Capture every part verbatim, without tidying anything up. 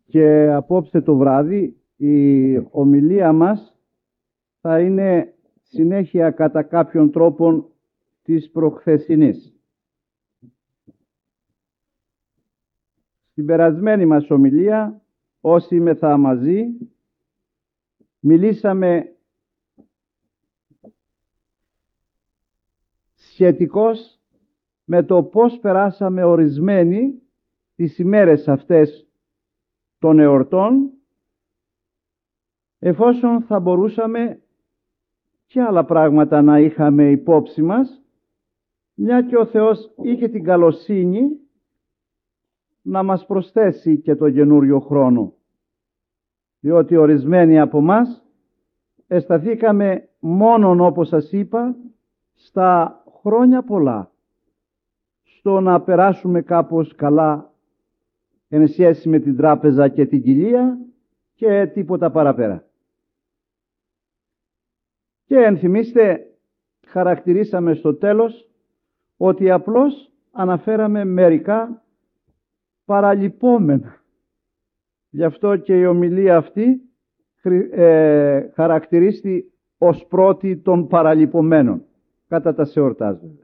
Και απόψε το βράδυ η ομιλία μας θα είναι συνέχεια κατά κάποιον τρόπον της προχθεσινής. Στην περασμένη μας ομιλία, όσοι ήμεθα μαζί, μιλήσαμε σχετικώς με το πώς περάσαμε ορισμένοι τις ημέρες αυτές των εορτών, εφόσον θα μπορούσαμε και άλλα πράγματα να είχαμε υπόψη μας, μια και ο Θεός είχε την καλοσύνη να μας προσθέσει και το καινούριο χρόνο, διότι ορισμένοι από μας αισθαθήκαμε μόνον, όπως σας είπα, στα χρόνια πολλά, στο να περάσουμε κάπως καλά εν σχέση με την τράπεζα και την κοιλία και τίποτα παραπέρα. Και ενθυμίστε, χαρακτηρίσαμε στο τέλος ότι απλώς αναφέραμε μερικά παραλυπόμενα. Γι' αυτό και η ομιλία αυτή ε, χαρακτηρίστη ως πρώτη των παραλυπωμένων, κατά τα σεορτάζοντα.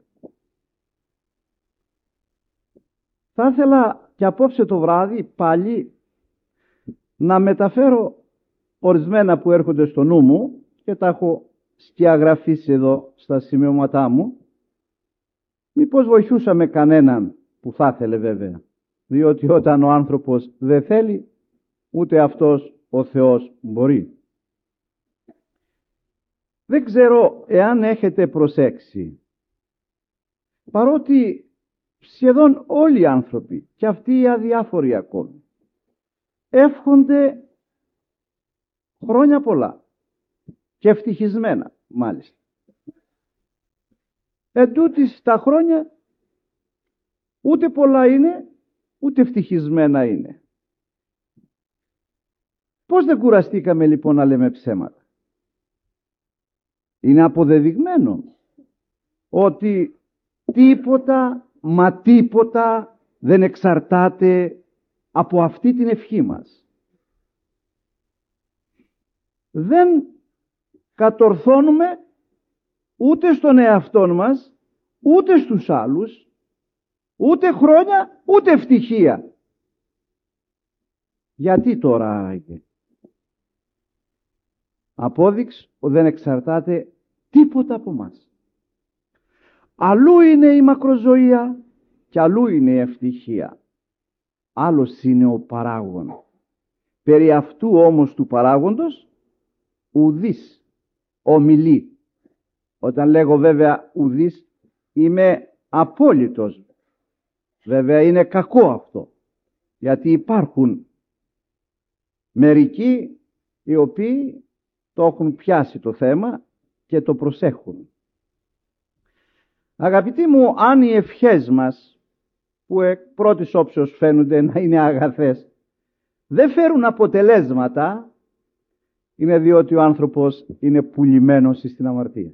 Θα ήθελα και απόψε το βράδυ πάλι να μεταφέρω ορισμένα που έρχονται στο νου μου και τα έχω σκιαγραφίσει εδώ στα σημειώματά μου. Μήπως βοηθούσαμε κανέναν που θα ήθελε, βέβαια, διότι όταν ο άνθρωπος δεν θέλει, ούτε αυτός ο Θεός μπορεί. Δεν ξέρω εάν έχετε προσέξει, παρότι σχεδόν όλοι οι άνθρωποι, και αυτοί οι αδιάφοροι ακόμη, εύχονται χρόνια πολλά και ευτυχισμένα μάλιστα. Εν τούτοις τα χρόνια ούτε πολλά είναι, ούτε ευτυχισμένα είναι. Πώς δεν κουραστήκαμε λοιπόν να λέμε ψέματα? Είναι αποδεδειγμένο ότι τίποτα, μα τίποτα δεν εξαρτάται από αυτή την ευχή μας. Δεν κατορθώνουμε ούτε στον εαυτόν μας, ούτε στους άλλους, ούτε χρόνια, ούτε ευτυχία. Γιατί τώρα άραγε? Απόδειξη ότι δεν εξαρτάται τίποτα από μας. Αλλού είναι η μακροζωία και αλλού είναι η ευτυχία. Άλλος είναι ο παράγων. Περί αυτού όμως του παράγοντος ουδής ομιλεί. Όταν λέγω βέβαια ουδής, είμαι απόλυτος. Βέβαια είναι κακό αυτό, γιατί υπάρχουν μερικοί οι οποίοι το έχουν πιάσει το θέμα και το προσέχουν. Αγαπητοί μου, αν οι ευχές μας, που εκ πρώτης όψεως φαίνονται να είναι αγαθές, δεν φέρουν αποτελέσματα, είναι διότι ο άνθρωπος είναι πουλημένος στην αμαρτία.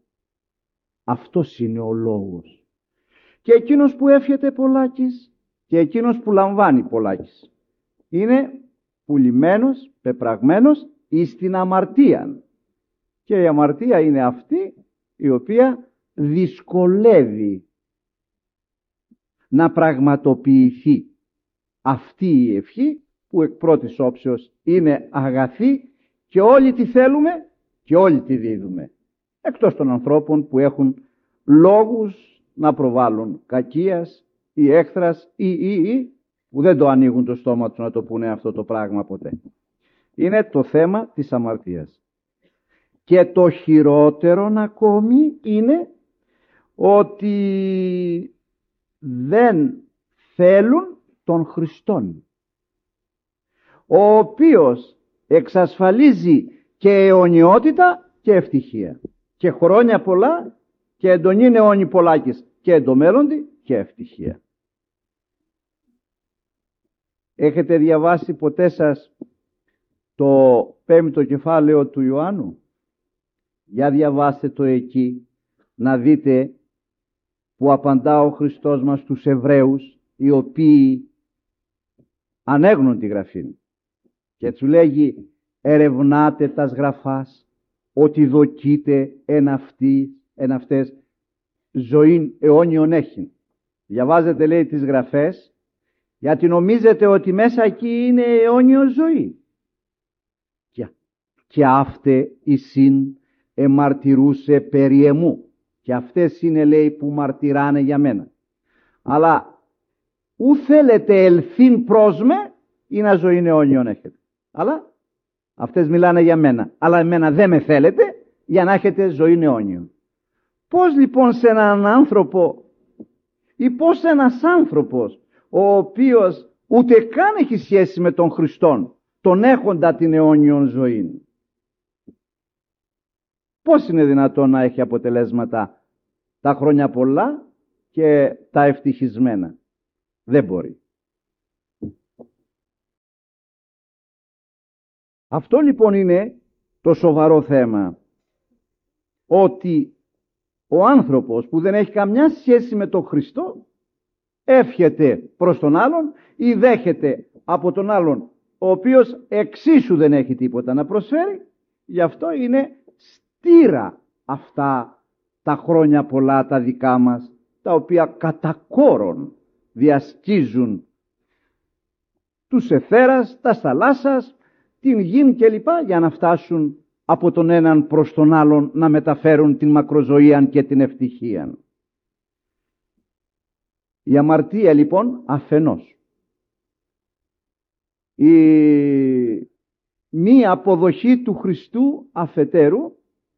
Αυτός είναι ο λόγος. Και εκείνος που εύχεται πολλάκις και εκείνος που λαμβάνει πολλάκις είναι πουλημένος, πεπραγμένος εις την αμαρτία. Και η αμαρτία είναι αυτή η οποία δυσκολεύει να πραγματοποιηθεί αυτή η ευχή, που εκ πρώτης όψεως είναι αγαθή και όλοι τη θέλουμε και όλοι τη δίδουμε, εκτός των ανθρώπων που έχουν λόγους να προβάλλουν κακίας ή έχθρας ή ή ή που δεν το ανοίγουν το στόμα τους να το πούνε αυτό το πράγμα ποτέ. Είναι το θέμα της αμαρτίας. Και το χειρότερο ακόμη είναι ότι δεν θέλουν τον Χριστόν, ο οποίος εξασφαλίζει και αιωνιότητα και ευτυχία και χρόνια πολλά και εντονήν αιώνι πολλάκις και εντομέλλοντι και ευτυχία. Έχετε διαβάσει ποτέ σας το πέμπτο κεφάλαιο του Ιωάννου? Για διαβάστε το εκεί, να δείτε που απαντά ο Χριστός μας στους Εβραίους, οι οποίοι ανέγνουν τη Γραφή. Και του λέγει, ερευνάτε τας γραφάς, ότι δοκείτε εν αυτή, εν αυτές ζωήν αιώνιον έχει. Διαβάζετε, λέει, τις γραφές, γιατί νομίζετε ότι μέσα εκεί είναι αιώνιο ζωή. Και, και αύτε εισήν εμαρτυρούσε περί εμού. Και αυτές είναι, λέει, που μαρτυράνε για μένα. Αλλά ου θέλετε ελθύν προς με ή να ζωήν αιώνιον έχετε. Αλλά αυτές μιλάνε για μένα. Αλλά εμένα δεν με θέλετε για να έχετε ζωή αιώνιον. Πώς λοιπόν σε έναν άνθρωπο ή πώς ένας άνθρωπος ο οποίος ούτε καν έχει σχέση με τον Χριστόν, τον έχοντα την αιώνιον ζωή, πώς είναι δυνατόν να έχει αποτελέσματα τα χρόνια πολλά και τα ευτυχισμένα? Δεν μπορεί. Αυτό λοιπόν είναι το σοβαρό θέμα, ότι ο άνθρωπος που δεν έχει καμιά σχέση με τον Χριστό εύχεται προς τον άλλον ή δέχεται από τον άλλον ο οποίος εξίσου δεν έχει τίποτα να προσφέρει. Γι' αυτό είναι στήρα αυτά τα χρόνια πολλά τα δικά μας, τα οποία κατά κόρον διασκίζουν τους εθέρας, τα θαλάσσας, την γην κλπ, για να φτάσουν από τον έναν προς τον άλλον να μεταφέρουν την μακροζωίαν και την ευτυχίαν. Η αμαρτία λοιπόν αφενός, η μη αποδοχή του Χριστού αφετέρου,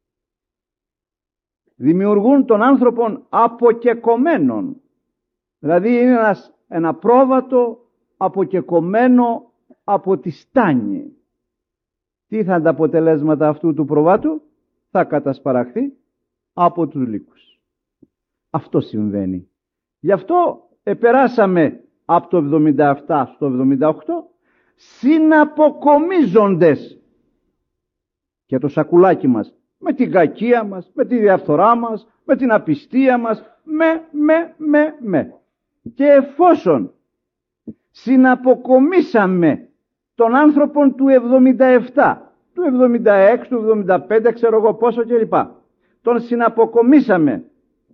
δημιουργούν τον άνθρωπον αποκεκομμένον. Δηλαδή είναι ένας, ένα πρόβατο αποκεκομμένο από τη στάνη. Τι θα είναι τα αποτελέσματα αυτού του προβάτου? Θα κατασπαραχθεί από τους λύκους. Αυτό συμβαίνει. Γι' αυτό επεράσαμε από το εβδομήντα επτά στο εβδομήντα οκτώ συναποκομίζοντες, και το σακουλάκι μας με την κακία μας, με τη διαφθορά μας, με την απιστία μας, με, με, με, με. Και εφόσον συναποκομίσαμε τον άνθρωπον του εβδομήντα επτά, του εβδομήντα έξι, του εβδομήντα πέντε, ξέρω εγώ πόσο κλπ, τον συναποκομίσαμε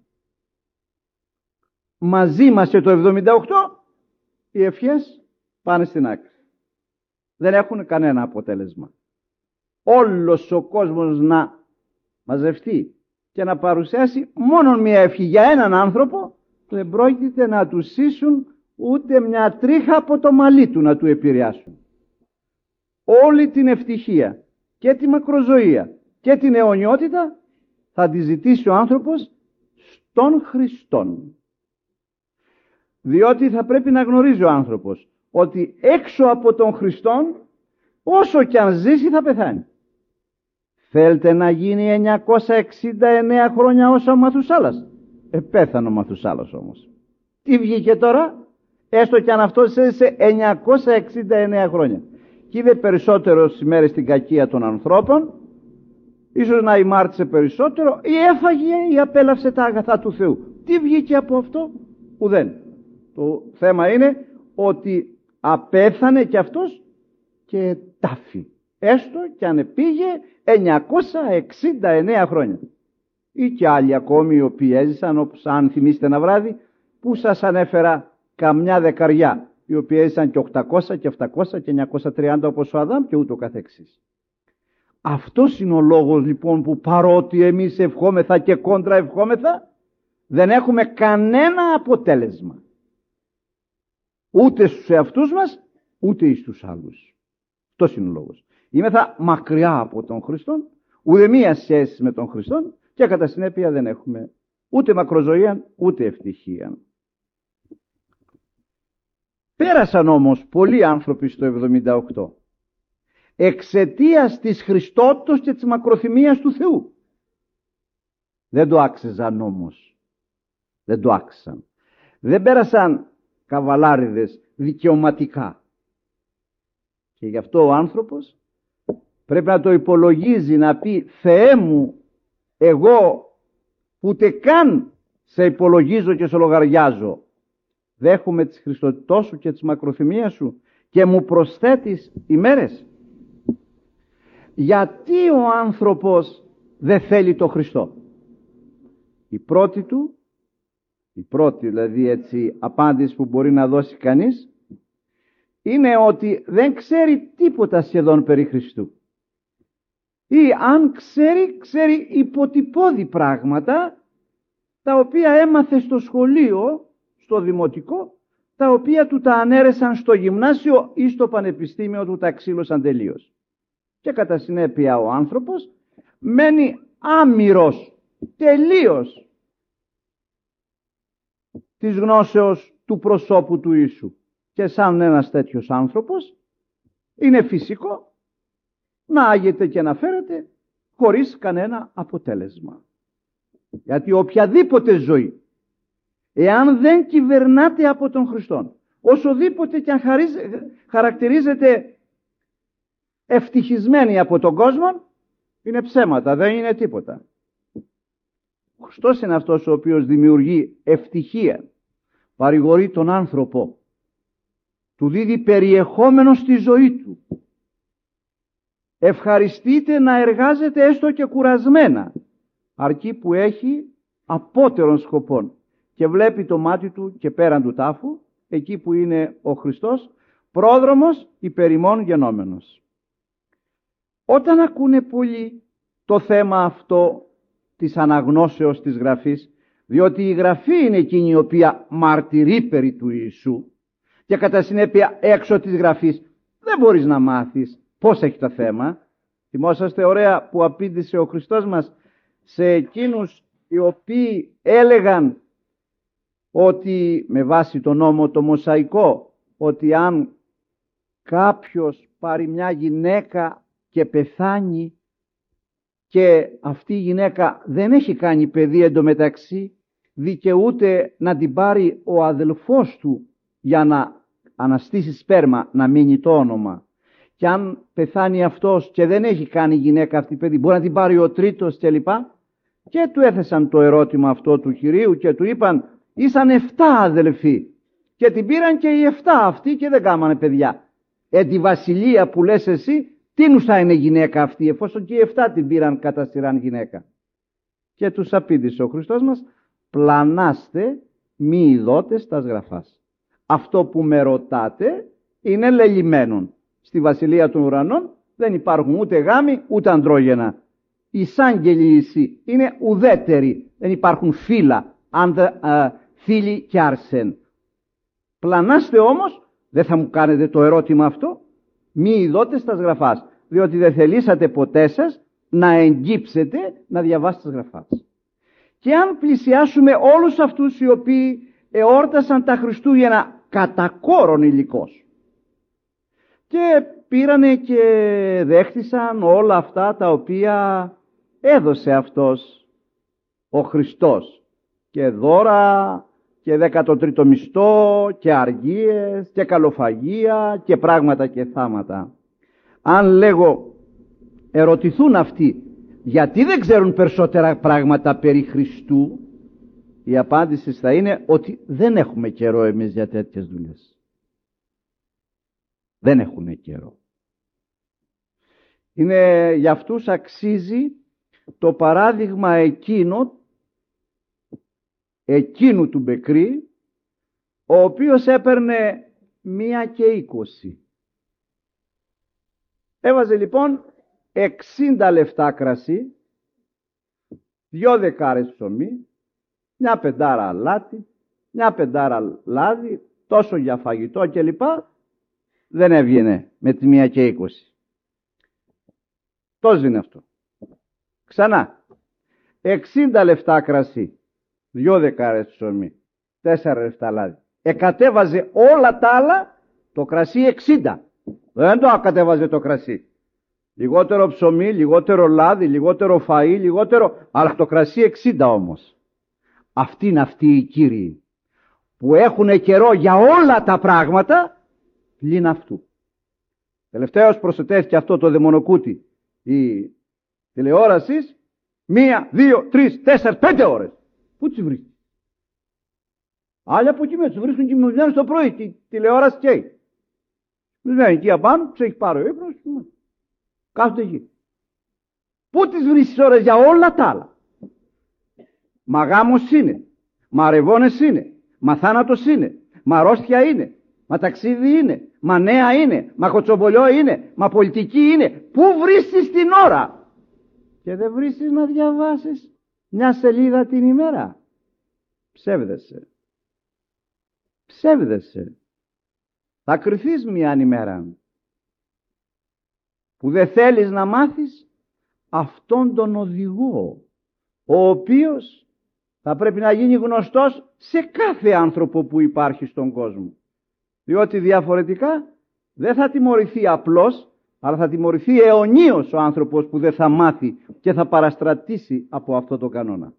μαζί μας και το εβδομήντα οκτώ, οι ευχές πάνε στην άκρη. Δεν έχουν κανένα αποτέλεσμα. Όλος ο κόσμος να μαζευτεί και να παρουσιάσει μόνο μία ευχή για έναν άνθρωπο, δεν πρόκειται να του σύσουν ούτε μια τρίχα από το μαλλί του να του επηρεάσουν. Όλη την ευτυχία και τη μακροζωία και την αιωνιότητα θα τη ζητήσει ο άνθρωπος στον Χριστόν. Διότι θα πρέπει να γνωρίζει ο άνθρωπος ότι έξω από τον Χριστόν, όσο κι αν ζήσει, θα πεθάνει. Θέλετε να γίνει εννιακόσια εξήντα εννέα χρόνια όσο ο Μαθουσάλας? Επέθανε ο Μαθουσάλας όμως. Τι βγήκε τώρα? Έστω κι αν αυτός έζησε εννιακόσια εξήντα εννέα χρόνια και είδε περισσότερο ημέρες στην κακία των ανθρώπων, ίσως να ημάρτησε περισσότερο ή έφαγε ή απέλαυσε τα αγαθά του Θεού. Τι βγήκε από αυτό? Ουδέν. Το θέμα είναι ότι απέθανε κι αυτός και τάφη, έστω κι αν πήγε εννιακόσια εξήντα εννέα χρόνια. Ή και άλλοι ακόμη οι οποίοι έζησαν, όπως αν θυμίστε ένα βράδυ που σας ανέφερα καμιά δεκαριά, οι οποίοι έζησαν και οκτακόσια και επτακόσια και εννιακόσια τριάντα όπως ο Αδάμ και ούτω καθεξής. Αυτός είναι ο λόγος λοιπόν που παρότι εμείς ευχόμεθα και κόντρα ευχόμεθα, δεν έχουμε κανένα αποτέλεσμα. Ούτε στους εαυτούς μας, ούτε εις τους άλλους. Αυτός είναι ο λόγος. Είμεθα μακριά από τον Χριστόν, ούτε μία σχέση με τον Χριστόν και κατά συνέπεια δεν έχουμε ούτε μακροζωία ούτε ευτυχία. Πέρασαν όμως πολλοί άνθρωποι στο εβδομήντα οκτώ εξαιτίας της Χριστότητος και της μακροθυμίας του Θεού. Δεν το άξιζαν όμως. Δεν το άξιζαν. Δεν πέρασαν καβαλάριδες δικαιωματικά. Και γι' αυτό ο άνθρωπος πρέπει να το υπολογίζει, να πει Θεέ μου, εγώ ούτε καν σε υπολογίζω και σε λογαριάζω, δέχομαι της Χριστότητός σου και της μακροθυμίας σου και μου προσθέτεις ημέρες. γιατί ο άνθρωπος δεν θέλει το Χριστό. Η πρώτη του, η πρώτη δηλαδή έτσι απάντηση που μπορεί να δώσει κανείς, είναι ότι δεν ξέρει τίποτα σχεδόν περί Χριστού. Ή αν ξέρει, ξέρει υποτυπώδη πράγματα, τα οποία έμαθε στο σχολείο, στο δημοτικό, τα οποία του τα ανέρεσαν στο γυμνάσιο ή στο πανεπιστήμιο, του τα ξύλωσαν τελείως. Και κατά συνέπεια ο άνθρωπος μένει άμυρος τελείως της γνώσεως του προσώπου του Ιησού. Και σαν ένας τέτοιος άνθρωπος είναι φυσικό να άγεται και να φέρεται χωρίς κανένα αποτέλεσμα. Γιατί οποιαδήποτε ζωή, εάν δεν κυβερνάται από τον Χριστόν, όσοδήποτε και αν χαρακτηρίζεται ευτυχισμένη από τον κόσμο, είναι ψέματα, δεν είναι τίποτα. Ο Χριστός είναι αυτός ο οποίος δημιουργεί ευτυχία, παρηγορεί τον άνθρωπο, του δίδει περιεχόμενο στη ζωή του. Ευχαριστείται να εργάζεται έστω και κουρασμένα, αρκεί που έχει απότερων σκοπών και βλέπει το μάτι του και πέραν του τάφου, εκεί που είναι ο Χριστός, πρόδρομος υπερημών γενόμενος. Όταν ακούνε πολλοί το θέμα αυτό της αναγνώσεως της Γραφής, διότι η Γραφή είναι εκείνη η οποία μαρτυρεί περί του Ιησού και κατά συνέπεια έξω της Γραφής δεν μπορείς να μάθεις πώς έχει το θέμα. Θυμόσαστε ωραία που απήντησε ο Χριστός μας σε εκείνους οι οποίοι έλεγαν ότι με βάση το νόμο το Μωσαϊκό, ότι αν κάποιος πάρει μια γυναίκα και πεθάνει και αυτή η γυναίκα δεν έχει κάνει παιδί εντωμεταξύ, δικαιούται να την πάρει ο αδελφός του για να αναστήσει σπέρμα, να μείνει το όνομα. Και αν πεθάνει αυτός και δεν έχει κάνει γυναίκα αυτή παιδί, μπορεί να την πάρει ο τρίτος κλπ. Και του έθεσαν το ερώτημα αυτό του Κυρίου και του είπαν, ήσαν εφτά αδελφοί και την πήραν και οι εφτά αυτοί και δεν κάμανε παιδιά. Ε, τη βασιλεία που λες εσύ, τι νουσα είναι γυναίκα αυτή, εφόσον και οι εφτά την πήραν κατά σειράν γυναίκα. Και τους απήντησε ο Χριστός μας, πλανάστε μη ειδότες τας γραφάς. Αυτό που με ρωτάτε είναι λελιμένον. Στη βασιλεία των ουρανών δεν υπάρχουν ούτε γάμοι ούτε αντρόγενα. Οι σάγγελοι εσύ είναι ουδέτεροι, δεν υπάρχουν φύλλα, φίλοι και άρσεν. Πλανάστε όμως, δεν θα μου κάνετε το ερώτημα αυτό, μη ειδότες τας γραφάς, διότι δεν θελήσατε ποτέ σας να εγκύψετε να διαβάσετε τις γραφάς. Και αν πλησιάσουμε όλους αυτούς οι οποίοι εόρτασαν τα Χριστούγεννα κατά κόρον υλικός και πήρανε και δέχτησαν όλα αυτά τα οποία έδωσε αυτός ο Χριστός, και δώρα και δέκατο τρίτο μισθό και αργίες και καλοφαγία και πράγματα και θάματα. Αν λέγω ερωτηθούν αυτοί γιατί δεν ξέρουν περισσότερα πράγματα περί Χριστού, η απάντηση θα είναι ότι δεν έχουμε καιρό εμείς για τέτοιες δουλειές. Δεν έχουμε καιρό. Είναι για αυτούς αξίζει το παράδειγμα εκείνο εκείνου του Μπεκρή, ο οποίος έπαιρνε μία και είκοσι. Έβαζε λοιπόν εξήντα λεφτά κρασί, δυο δεκάρες ψωμί, μια πεντάρα αλάτι, μια πεντάρα λάδι, τόσο για φαγητό κλπ. Δεν έβγαινε με τη μία και είκοσι. Τόσο είναι αυτό. Ξανά, εξήντα λεφτά κρασί, δυο δεκάρες ψωμί, τέσσερα λεφτά λάδι. Εκατέβαζε όλα τα άλλα, το κρασί εξήντα. Δεν το ακατέβαζε το κρασί. Λιγότερο ψωμί, λιγότερο λάδι, λιγότερο φαΐ, λιγότερο, αλλά το κρασί εξήντα όμως. Αυτοί είναι αυτοί οι κύριοι που έχουν καιρό για όλα τα πράγματα πλην αυτού. Τελευταίως προσθέθηκε αυτό το δαιμονοκούτι η τηλεόραση, μία, δύο, τρεις, τέσσερις, πέντε ώρες. Πού τις βρίσκει? Άλλοι από εκεί με τους βρίσκουν και με δουλειάνε το πρωί και η τηλεόραση καίει. Δουλειάνε εκεί απάνω, τους έχει πάρει ο ύπνος, κάθονται εκεί. Πού τις βρίσκεις ώρες για όλα τα άλλα? Μα γάμος είναι, μα ρεβώνες είναι, μα θάνατος είναι, μα αρρώστια είναι, μα ταξίδι είναι, μα νέα είναι, μα κοτσομπολιό είναι, μα πολιτική είναι. Πού βρίσκεις την ώρα? Και δεν βρίσκεις να διαβάσεις μια σελίδα την ημέρα. Ψεύδεσαι. Ψεύδεσαι. Θα κρυφείς μιαν ημέρα που δεν θέλεις να μάθεις αυτόν τον οδηγό, ο οποίος θα πρέπει να γίνει γνωστός σε κάθε άνθρωπο που υπάρχει στον κόσμο. Διότι διαφορετικά δεν θα τιμωρηθεί απλώς, αλλά θα τιμωρηθεί αιωνίως ο άνθρωπος που δεν θα μάθει και θα παραστρατήσει από αυτό το κανόνα.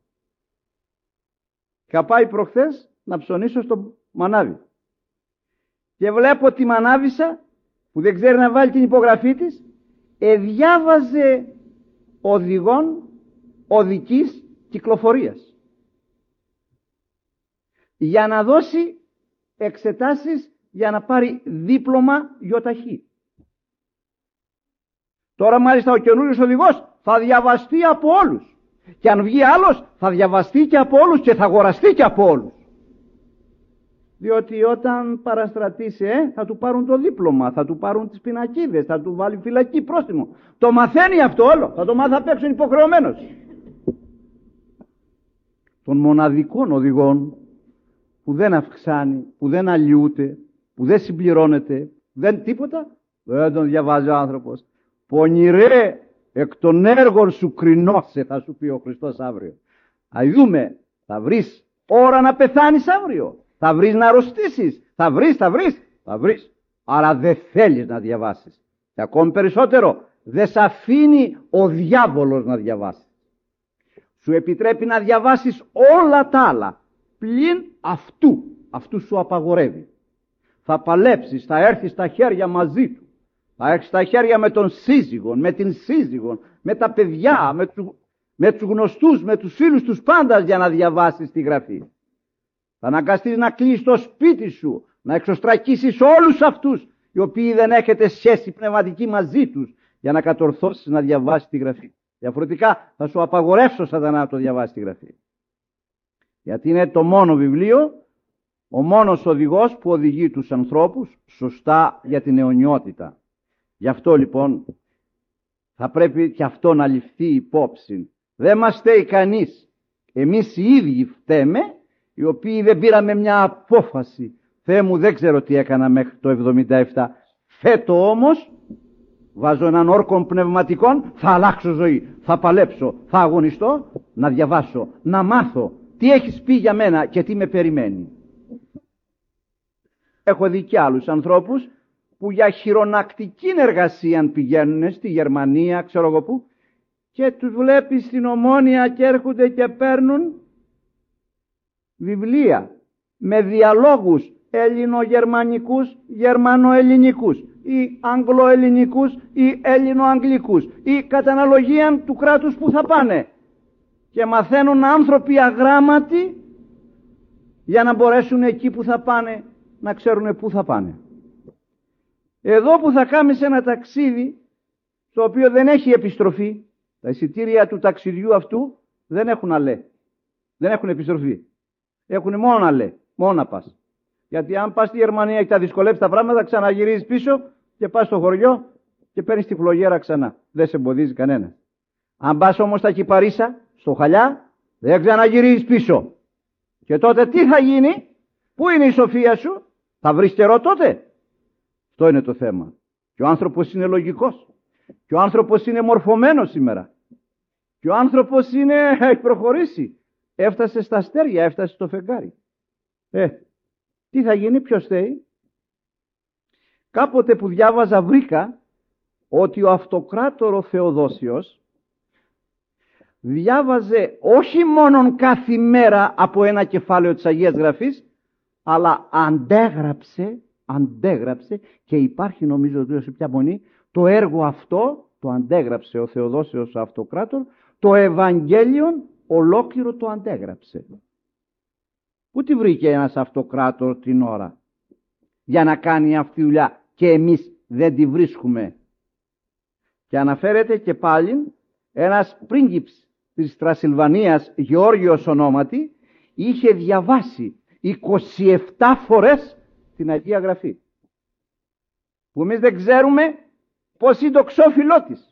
Είχα πάει προχθές να ψωνίσω στο μανάβι και βλέπω τη μανάβισσα που δεν ξέρει να βάλει την υπογραφή της, εδιάβαζε οδηγών οδικής κυκλοφορίας για να δώσει εξετάσεις για να πάρει δίπλωμα γιοταχή. Τώρα μάλιστα ο καινούριος οδηγός θα διαβαστεί από όλους, και αν βγει άλλος θα διαβαστεί και από όλους και θα αγοραστεί και από όλους. Διότι όταν παραστρατήσει ε, θα του πάρουν το δίπλωμα, θα του πάρουν τις πινακίδες, θα του βάλει φυλακή, πρόστιμο. Το μαθαίνει αυτό όλο, θα το μάθει απ' έξω υποχρεωμένος. Των μοναδικών οδηγών που δεν αυξάνει, που δεν αλλοιούται, που δεν συμπληρώνεται, δεν τίποτα, δεν τον διαβάζει ο άνθρωπος. Πονηρέ, εκ των έργων σου κρινώσε, θα σου πει ο Χριστός αύριο. Α δούμε, θα βρεις ώρα να πεθάνεις αύριο, θα βρεις να αρρωστήσεις, θα βρεις, θα βρεις, θα βρεις. Άρα δεν θέλεις να διαβάσεις. Και ακόμη περισσότερο, δεν σε αφήνει ο διάβολος να διαβάσεις. Σου επιτρέπει να διαβάσεις όλα τα άλλα, πλην αυτού, αυτού σου απαγορεύει. Θα παλέψεις, θα έρθεις στα χέρια μαζί του. Θα έρθεις στα χέρια με τον σύζυγο, με την σύζυγο, με τα παιδιά, με, του, με τους γνωστούς, με τους φίλους τους πάντας για να διαβάσεις τη γραφή. Θα αναγκαστείς να κλείσεις το σπίτι σου, να εξωστρακίσεις όλους αυτούς οι οποίοι δεν έχετε σχέση πνευματική μαζί τους, για να κατορθώσεις να διαβάσεις τη γραφή. Διαφορετικά θα σου απαγορεύσω, Σατανά, να το διαβάσεις τη γραφή. Γιατί είναι το μόνο βιβλίο, ο μόνος οδηγός που οδηγεί τους ανθρώπους σωστά για την αιωνιότητα. Γι' αυτό λοιπόν θα πρέπει και αυτό να ληφθεί υπόψη. Δεν μας φταίει κανείς. Εμείς οι ίδιοι φταίμε, οι οποίοι δεν πήραμε μια απόφαση. Θεέ μου, δεν ξέρω τι έκανα μέχρι το εβδομήντα επτά. Φέτο όμως βάζω έναν όρκο πνευματικών, θα αλλάξω ζωή, θα παλέψω, θα αγωνιστώ, να διαβάσω, να μάθω τι έχεις πει για μένα και τι με περιμένει. Έχω δει και άλλους ανθρώπους που για χειρονακτική εργασία πηγαίνουν στη Γερμανία, ξέρω εγώ πού, και τους βλέπεις στην Ομόνια και έρχονται και παίρνουν βιβλία με διαλόγους ελληνογερμανικούς, γερμανοελληνικούς ή αγγλοελληνικούς ή έλληνο-αγγλικούς ή κατά αναλογία του κράτους που θα πάνε, και μαθαίνουν άνθρωποι αγράμματοι για να μπορέσουν εκεί που θα πάνε να ξέρουν πού θα πάνε. Εδώ που θα κάνεις ένα ταξίδι το οποίο δεν έχει επιστροφή, τα εισιτήρια του ταξιδιού αυτού δεν έχουν αλέ, δεν έχουν επιστροφή, έχουν μόνο αλέ, μόνο να πας. Γιατί αν πας στη Γερμανία και τα δυσκολεύεις τα πράγματα, ξαναγυρίζεις πίσω και πας στο χωριό και παίρνεις τη φλογέρα ξανά. Δεν σε εμποδίζει κανένα. Αν πας όμως στα Κυπαρίσα, στο Χαλιά, δεν ξαναγυρίζεις πίσω. Και τότε τι θα γίνει? Πού είναι η σοφία σου? Θα βρεις καιρό τότε? Αυτό είναι το θέμα. Και ο άνθρωπος είναι λογικός. Και ο άνθρωπος είναι μορφωμένος σήμερα. Και ο άνθρωπος είναι, έχει προχωρήσει. Έφτασε στα αστέρια, έφτασε στο φεγγάρι. Ε, τι θα γίνει, ποιος θέλει? Κάποτε που διάβαζα βρήκα ότι ο αυτοκράτορο Θεοδόσιος διάβαζε όχι μόνον κάθε μέρα από ένα κεφάλαιο της Αγίας Γραφής, αλλά αντέγραψε, αντέγραψε και υπάρχει νομίζω ότι σε ποια μονή, το έργο αυτό το αντέγραψε ο Θεοδόσιος ο αυτοκράτορ, το Ευαγγέλιον ολόκληρο το αντέγραψε. Πού τη βρήκε ένας αυτοκράτορ την ώρα για να κάνει αυτή τη δουλειά και εμείς δεν τη βρίσκουμε? Και αναφέρεται και πάλι ένας πρίγκιπς της Τρασιλβανίας, Γεώργιος ονόματι, είχε διαβάσει είκοσι επτά φορές την Αγία Γραφή, που εμείς δεν ξέρουμε πώς είναι το ξόφυλλό της.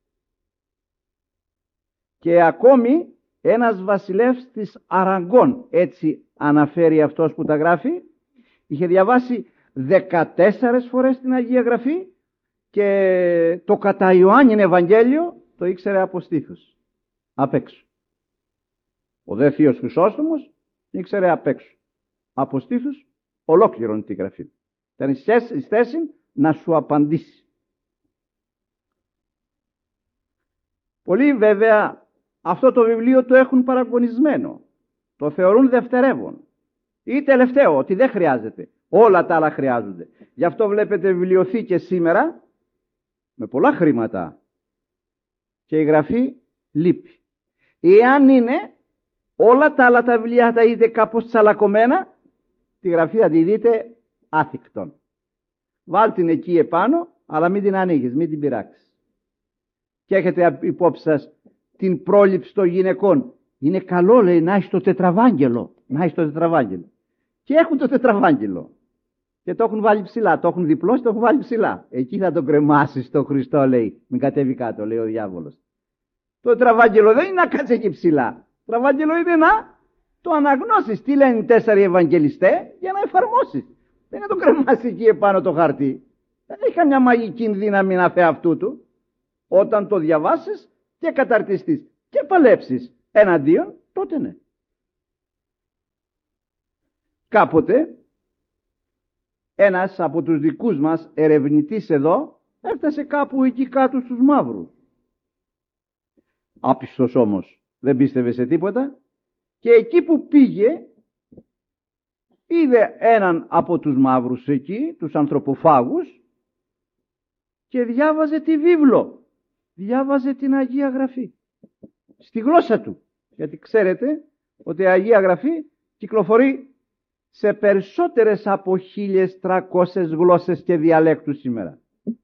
Και ακόμη ένας βασιλεύς της Αραγκών, έτσι αναφέρει αυτός που τα γράφει, είχε διαβάσει δεκατέσσερις φορές την Αγία Γραφή και το κατά Ιωάννην Ευαγγέλιο το ήξερε από στήθους, απ' έξω. Ο δε θείος Χρυσόστομος ήξερε απ' έξω, από στήθους, ολόκληρον τη Γραφή. Ήταν η θέση να σου απαντήσει. Πολλοί βέβαια αυτό το βιβλίο το έχουν παραγωνισμένο, το θεωρούν δευτερεύον ή τελευταίο, ότι δεν χρειάζεται. Όλα τα άλλα χρειάζονται. Γι' αυτό βλέπετε βιβλιοθήκες σήμερα με πολλά χρήματα και η Γραφή λείπει. Εάν είναι όλα τα άλλα τα βιβλία τα είδε κάπως τσαλακωμένα, τη Γραφή θα τη δείτε άθικτον. Βάλ την εκεί επάνω, αλλά μην την ανοίγεις, μην την πειράξεις. Και έχετε υπόψη σας την πρόληψη των γυναικών. Είναι καλό, λέει, να έχει το τετραβάγγελο. Να έχει το τετραβάγγελο. Και έχουν το τετραβάγγελο. Και το έχουν βάλει ψηλά. Το έχουν διπλώσει, το έχουν βάλει ψηλά. Εκεί θα τον κρεμάσεις τον Χριστό, λέει. Μην κατέβει κάτω, λέει ο διάβολος. Το τετραβάγγελο δεν είναι να κάτσει εκεί ψηλά. Το τετραβάγγελο είναι να το αναγνώσεις. Τι λένε οι τέσσερι Ευαγγελιστέ, για να εφαρμόσεις. Δεν είναι να το κρεμάσει εκεί επάνω το χαρτί. Δεν έχει καμιά μαγική δύναμη να φέρει αυτού του. Όταν το διαβάσεις και καταρτιστείς και παλέψεις εναντίον, τότε ναι. Κάποτε ένας από τους δικούς μας ερευνητής εδώ έφτασε κάπου εκεί κάτω στους μαύρους. Άπιστος όμως, δεν πίστευε σε τίποτα, και εκεί που πήγε είδε έναν από τους μαύρους εκεί, τους ανθρωποφάγους, και διάβαζε τη βίβλο. Διάβαζε την Αγία Γραφή στη γλώσσα του, γιατί ξέρετε ότι η Αγία Γραφή κυκλοφορεί σε περισσότερες από χίλιες τριακόσιες γλώσσες και διαλέκτους σήμερα.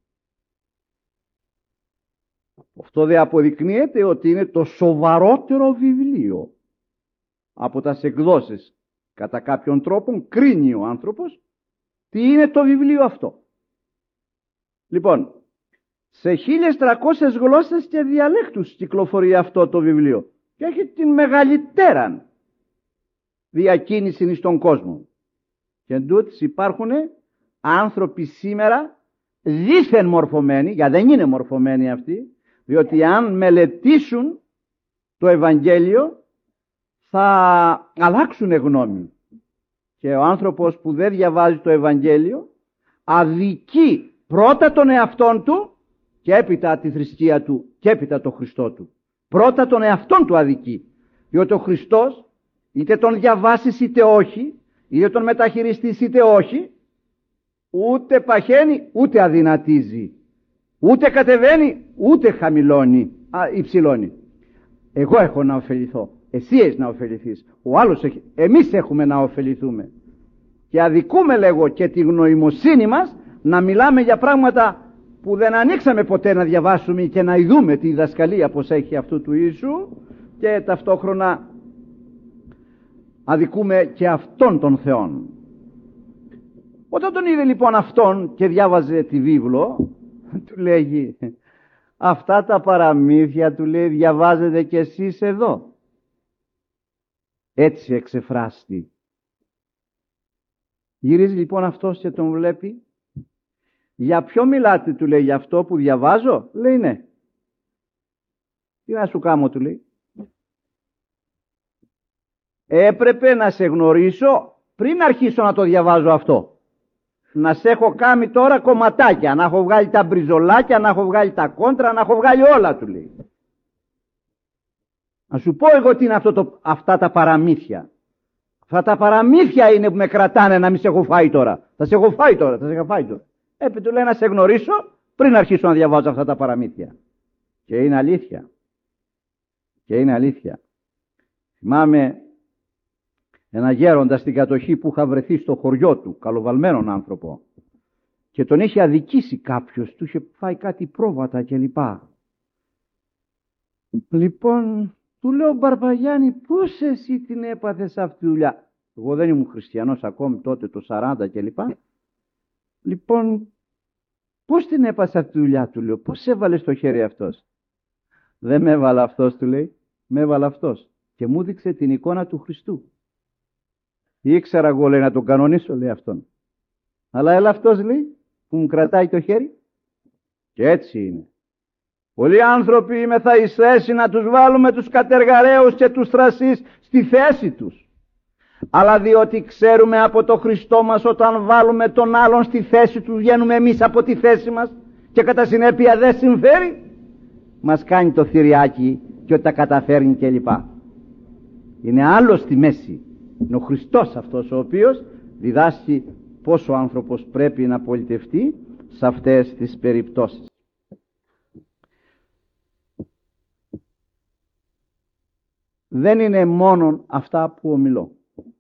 Αυτό δεν αποδεικνύεται ότι είναι το σοβαρότερο βιβλίο από τις εκδόσεις. Κατά κάποιον τρόπο κρίνει ο άνθρωπος τι είναι το βιβλίο αυτό. Λοιπόν, σε χίλιες τριακόσιες γλώσσες και διαλέκτους κυκλοφορεί αυτό το βιβλίο και έχει την μεγαλύτερα διακίνηση στον κόσμο. Και εντούτοις υπάρχουν άνθρωποι σήμερα δήθεν μορφωμένοι, γιατί δεν είναι μορφωμένοι αυτοί, διότι αν μελετήσουν το Ευαγγέλιο θα αλλάξουν γνώμη. Και ο άνθρωπος που δεν διαβάζει το Ευαγγέλιο αδικεί πρώτα τον εαυτόν του και έπειτα τη θρησκεία του και έπειτα το Χριστό του. Πρώτα τον εαυτόν του αδικεί, διότι ο Χριστός είτε τον διαβάσεις είτε όχι, είτε τον μεταχειριστείς είτε όχι, ούτε παχαίνει ούτε αδυνατίζει, ούτε κατεβαίνει ούτε χαμηλώνει, α, υψηλώνει. Εγώ έχω να ωφεληθώ, εσύ έχεις να ωφεληθείς, ο άλλος έχει, εμείς έχουμε να ωφεληθούμε. Και αδικούμε, λέγω, και τη νοημοσύνη μας να μιλάμε για πράγματα που δεν ανοίξαμε ποτέ να διαβάσουμε και να ειδούμε τη διδασκαλία πως έχει αυτού του Ιησού, και ταυτόχρονα αδικούμε και αυτόν τον Θεόν. Όταν τον είδε λοιπόν αυτόν και διάβαζε τη βίβλο, του λέγει, αυτά τα παραμύθια, του λέει, διαβάζετε κι εσείς εδώ. Έτσι εξεφράστη. Γυρίζει λοιπόν αυτός και τον βλέπει. Για ποιο μιλάτε, του λέει, για αυτό που διαβάζω? Λέει ναι. Τι να σου κάνω, του λέει. Έπρεπε να σε γνωρίσω πριν αρχίσω να το διαβάζω αυτό. Να σε έχω κάνει τώρα κομματάκια, να έχω βγάλει τα μπριζολάκια, να έχω βγάλει τα κόντρα, να έχω βγάλει όλα, του λέει. Να σου πω εγώ τι είναι αυτό το, αυτά τα παραμύθια. Αυτά τα παραμύθια είναι που με κρατάνε να μην σε έχω φάει τώρα. Θα σε έχω φάει τώρα, θα σε έχω φάει τώρα. Έπειτα του λέει να σε γνωρίσω πριν αρχίσω να διαβάζω αυτά τα παραμύθια. Και είναι αλήθεια. Και είναι αλήθεια. Θυμάμαι ένα γέροντα στην κατοχή που είχα βρεθεί στο χωριό του, καλοβαλμένον άνθρωπο, και τον είχε αδικήσει κάποιος, του είχε φάει κάτι πρόβατα κλπ. Λοιπόν, του λέω, Μπαρμπαγιάννη, πώς εσύ την έπαθες αυτή τη δουλειά? Εγώ δεν ήμουν χριστιανός ακόμη τότε, το σαράντα κλπ. Λοιπόν, πώς την έπαθες αυτή τη δουλειά, του λέω, πώς έβαλε στο χέρι αυτός? Δεν με έβαλε αυτός, του λέει, με έβαλε αυτός. Και μου δείξε την εικόνα του Χριστού. Ήξερα εγώ, λέει, να τον κανονίσω, λέει, αυτόν. Αλλά έλα αυτός, λέει, που μου κρατάει το χέρι. Και έτσι είναι. Πολλοί άνθρωποι είμεθα εις θέση να τους βάλουμε τους κατεργαρέους και τους θρασείς στη θέση τους. Αλλά διότι ξέρουμε από το Χριστό μας, όταν βάλουμε τον άλλον στη θέση του, βγαίνουμε εμείς από τη θέση μας και κατά συνέπεια δεν συμφέρει, μας κάνει το θηριάκι και ότι τα καταφέρνει κλπ. Είναι άλλο στη μέση. Είναι ο Χριστός αυτός ο οποίος διδάσκει πώς ο άνθρωπος πρέπει να πολιτευτεί σε αυτές τις περιπτώσεις. Δεν είναι μόνο αυτά που ομιλώ.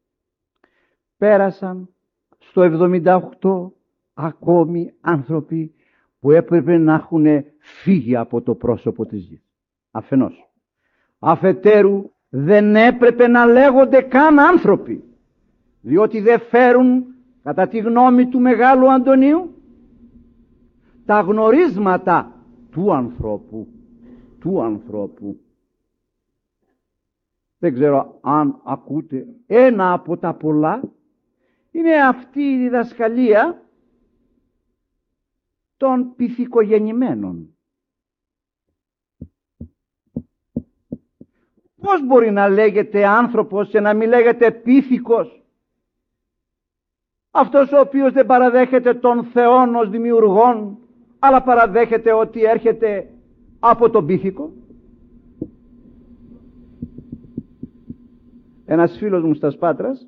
Πέρασαν στο εβδομήντα οκτώ ακόμη άνθρωποι που έπρεπε να έχουν φύγει από το πρόσωπο της γης. Αφενός. Αφετέρου δεν έπρεπε να λέγονται καν άνθρωποι, διότι δεν φέρουν, κατά τη γνώμη του Μεγάλου Αντωνίου, τα γνωρίσματα του ανθρώπου. Του ανθρώπου. Δεν ξέρω αν ακούτε. Ένα από τα πολλά είναι αυτή η διδασκαλία των πυθικογεννημένων. Πώς μπορεί να λέγεται άνθρωπος και να μην λέγεται πύθικος? Αυτός ο οποίος δεν παραδέχεται τον Θεόν ως δημιουργόν, αλλά παραδέχεται ότι έρχεται από τον πύθικο. Ένας φίλος μου στα Σπάτρας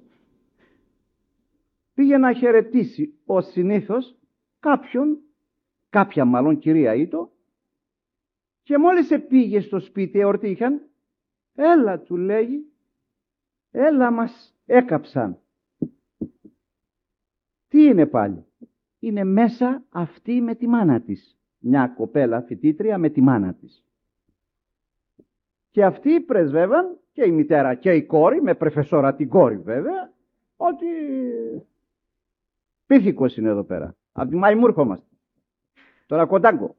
πήγε να χαιρετήσει ως συνήθως κάποιον, κάποια μάλλον κυρία ήτο, και μόλις πήγε στο σπίτι, εορτή είχαν, έλα, του λέγει, έλα, μας έκαψαν. Τι είναι πάλι? Είναι μέσα αυτή με τη μάνα της. Μια κοπέλα φοιτήτρια με τη μάνα της. Και αυτοί πρεσβεύαν, και η μητέρα και η κόρη, με πρεφεσόρα την κόρη βέβαια, ότι πίθηκος είναι εδώ πέρα. Από τη Μαϊμού ερχόμαστε. Τώρα κοντάγκο.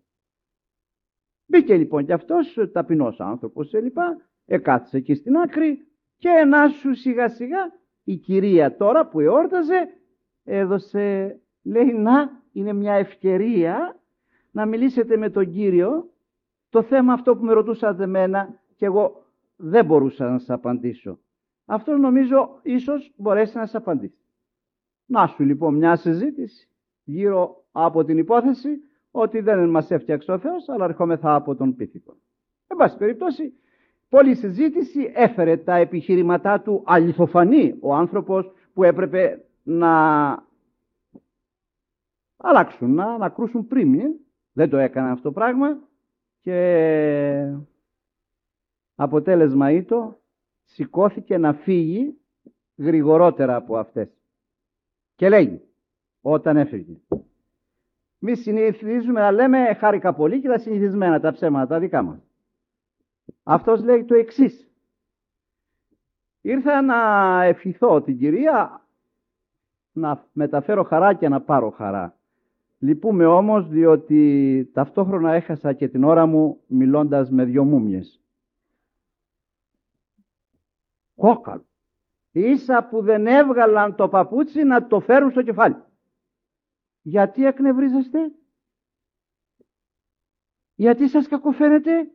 Μπήκε λοιπόν και αυτός ταπεινός άνθρωπος και λοιπά, εκάθισε εκεί στην άκρη και να σου σιγά σιγά η κυρία τώρα που εόρταζε έδωσε, λέει, να, είναι μια ευκαιρία να μιλήσετε με τον Κύριο το θέμα αυτό που με ρωτούσατε εμένα και εγώ δεν μπορούσα να σας απαντήσω. Αυτό νομίζω ίσως μπορέσει να σας απαντήσει. Να σου λοιπόν μια συζήτηση γύρω από την υπόθεση ότι δεν μας έφτιαξε ο Θεός, αλλά ερχόμεθα από τον πίθηκο. Εν πάση περιπτώσει, πολλή συζήτηση, έφερε τα επιχειρηματά του αληθοφανή ο άνθρωπος που έπρεπε να αλλάξουν, να ανακρούσουν πρίμνη. Δεν το έκανε αυτό το πράγμα και αποτέλεσμα ήτο σηκώθηκε να φύγει γρηγορότερα από αυτές. Και λέγει, όταν έφυγε, μη συνηθίζουμε να λέμε χάρηκα πολύ και τα συνηθισμένα τα ψέματα τα δικά μας. Αυτός λέει το εξής. Ήρθα να ευχηθώ την κυρία να μεταφέρω χαρά και να πάρω χαρά. Λυπούμε όμως διότι ταυτόχρονα έχασα και την ώρα μου μιλώντας με δυο μούμιες. Κόκαλο. Ίσα που δεν έβγαλαν το παπούτσι να το φέρουν στο κεφάλι. Γιατί εκνευρίζεστε? Γιατί σας κακοφαίνεται?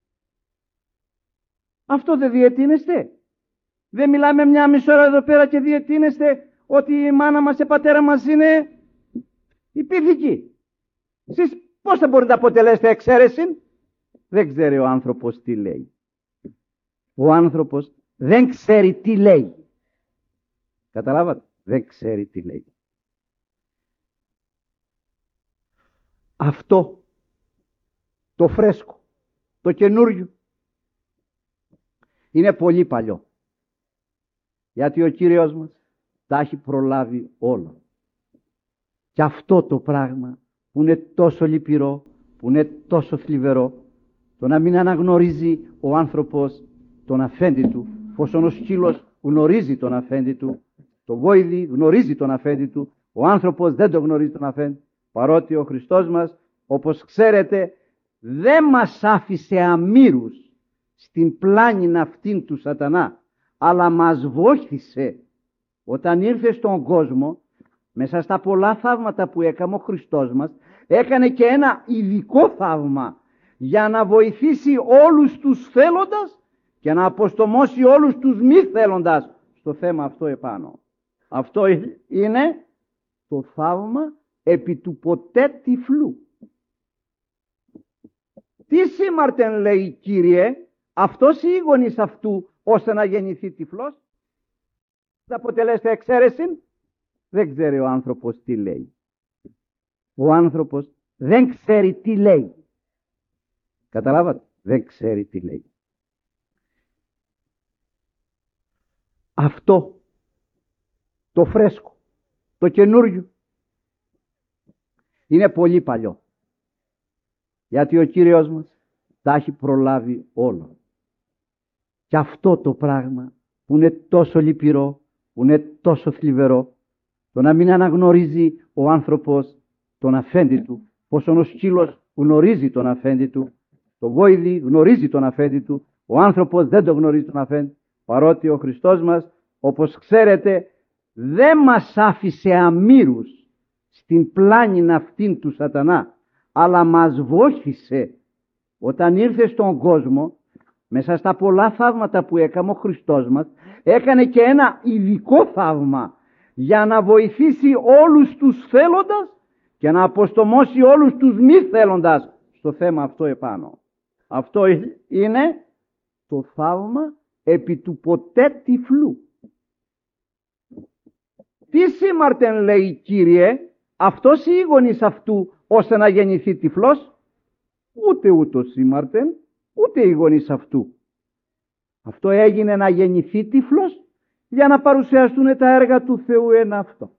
Αυτό δεν διετείνεστε? Δεν μιλάμε μια μισή ώρα εδώ πέρα και διετείνεστε ότι η μάνα μας και η πατέρα μας είναι υπήφικοι? Εσείς πώς θα μπορείτε να αποτελέσετε εξαίρεση? Δεν ξέρει ο άνθρωπος τι λέει. Ο άνθρωπος δεν ξέρει τι λέει. Καταλάβατε? Δεν ξέρει τι λέει. Αυτό το φρέσκο, το καινούριο, είναι πολύ παλιό. Γιατί ο Κύριος μας τα έχει προλάβει όλα. Και αυτό το πράγμα που είναι τόσο λυπηρό, που είναι τόσο θλιβερό, Το να μην αναγνωρίζει ο άνθρωπος τον αφέντη του, πόσον ο σκύλος γνωρίζει τον αφέντη του, το βόηδι γνωρίζει τον αφέντη του, ο άνθρωπος δεν τον γνωρίζει τον αφέντη. Παρότι ο Χριστός μας, όπως ξέρετε, δεν μας άφησε αμήρους στην πλάνη αυτήν του σατανά, αλλά μας βοήθησε όταν ήρθε στον κόσμο. Μέσα στα πολλά θαύματα που έκανε ο Χριστός μας, έκανε και ένα ειδικό θαύμα για να βοηθήσει όλους τους θέλοντας και να αποστομώσει όλους τους μη θέλοντας στο θέμα αυτό επάνω. Αυτό είναι το θαύμα επί του ποτέ τυφλού. Τι σήμαρτεν, λέει, Κύριε, αυτός ή οι γονείς αυτού ώστε να γεννηθεί τυφλός? Θα αποτελέσετε εξαίρεση? Δεν ξέρει ο άνθρωπος τι λέει. Ο άνθρωπος δεν ξέρει τι λέει. Καταλάβατε? Δεν ξέρει τι λέει. Αυτό το φρέσκο, το καινούριο, είναι πολύ παλιό. Γιατί ο Κύριος μας τα έχει προλάβει όλο. Και αυτό το πράγμα που είναι τόσο λυπηρό, που είναι τόσο θλιβερό, το να μην αναγνωρίζει ο άνθρωπος τον αφέντη του, πόσον ο σκύλος γνωρίζει τον αφέντη του, το βόηδι γνωρίζει τον αφέντη του, ο άνθρωπος δεν τον γνωρίζει τον αφέντη. Παρότι ο Χριστός μας, όπως ξέρετε, δεν μας άφησε αμήρους στην πλάνη αυτήν του σατανά, αλλά μας βοήθησε όταν ήρθε στον κόσμο. Μέσα στα πολλά θαύματα που έκανε ο Χριστός μας, έκανε και ένα ειδικό θαύμα για να βοηθήσει όλους τους θέλοντας και να αποστομώσει όλους τους μη θέλοντας στο θέμα αυτό επάνω. Αυτό είναι το θαύμα επί του ποτέ τυφλού. Τι σήμαρτεν, λέει, Κύριε, αυτός ή οι γονείς αυτού ώστε να γεννηθεί τυφλός? Ούτε ούτως σήμαρτεν, ούτε οι γονείς αυτού. Αυτό έγινε να γεννηθεί τυφλός για να παρουσιαστούν τα έργα του Θεού εν αυτό.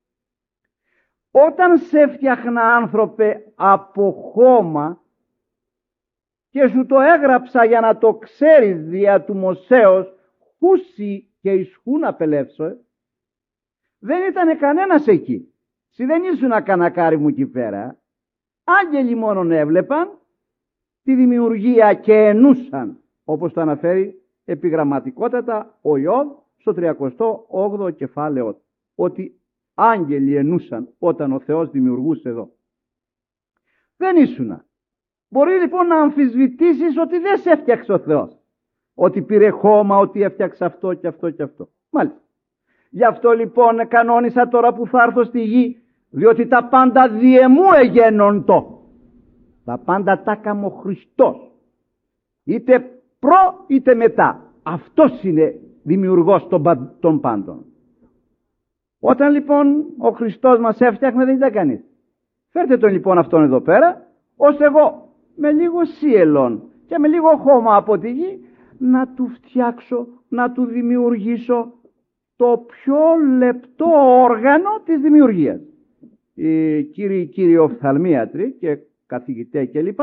Όταν σε φτιάχνα, άνθρωπε, από χώμα και σου το έγραψα για να το ξέρεις δια του Μωσέως, χούσι και ισχούν απελεύσω, δεν ήταν κανένας εκεί. Συ δεν ήσουν κανακάρι μου εκεί πέρα. Άγγελοι μόνον έβλεπαν τη δημιουργία και ενούσαν, όπως το αναφέρει επιγραμματικότατα ο Ιώβ στο τριακοστό όγδοο κεφάλαιο, ότι άγγελοι ενούσαν όταν ο Θεός δημιουργούσε εδώ. Δεν ήσουνα. Μπορεί λοιπόν να αμφισβητήσεις ότι δεν σε έφτιαξε ο Θεός, ότι πήρε χώμα, ότι έφτιαξε αυτό και αυτό και αυτό. Μάλιστα. Γι' αυτό λοιπόν κανόνισα τώρα που θα έρθω στη γη, διότι τα πάντα διεμού εγένοντο. Τα πάντα τα έκαμε ο Χριστός. Είτε προ είτε μετά. Αυτός είναι δημιουργός των, των πάντων. Όταν λοιπόν ο Χριστός μας έφτιαχνε, δεν ήταν κανείς. Φέρτε τον λοιπόν αυτόν εδώ πέρα, ώστε εγώ με λίγο σύελον και με λίγο χώμα από τη γη να του φτιάξω, να του δημιουργήσω το πιο λεπτό όργανο της δημιουργίας. Οι κύριοι, κύριοι οφθαλμίατροι και καθηγητές κλπ.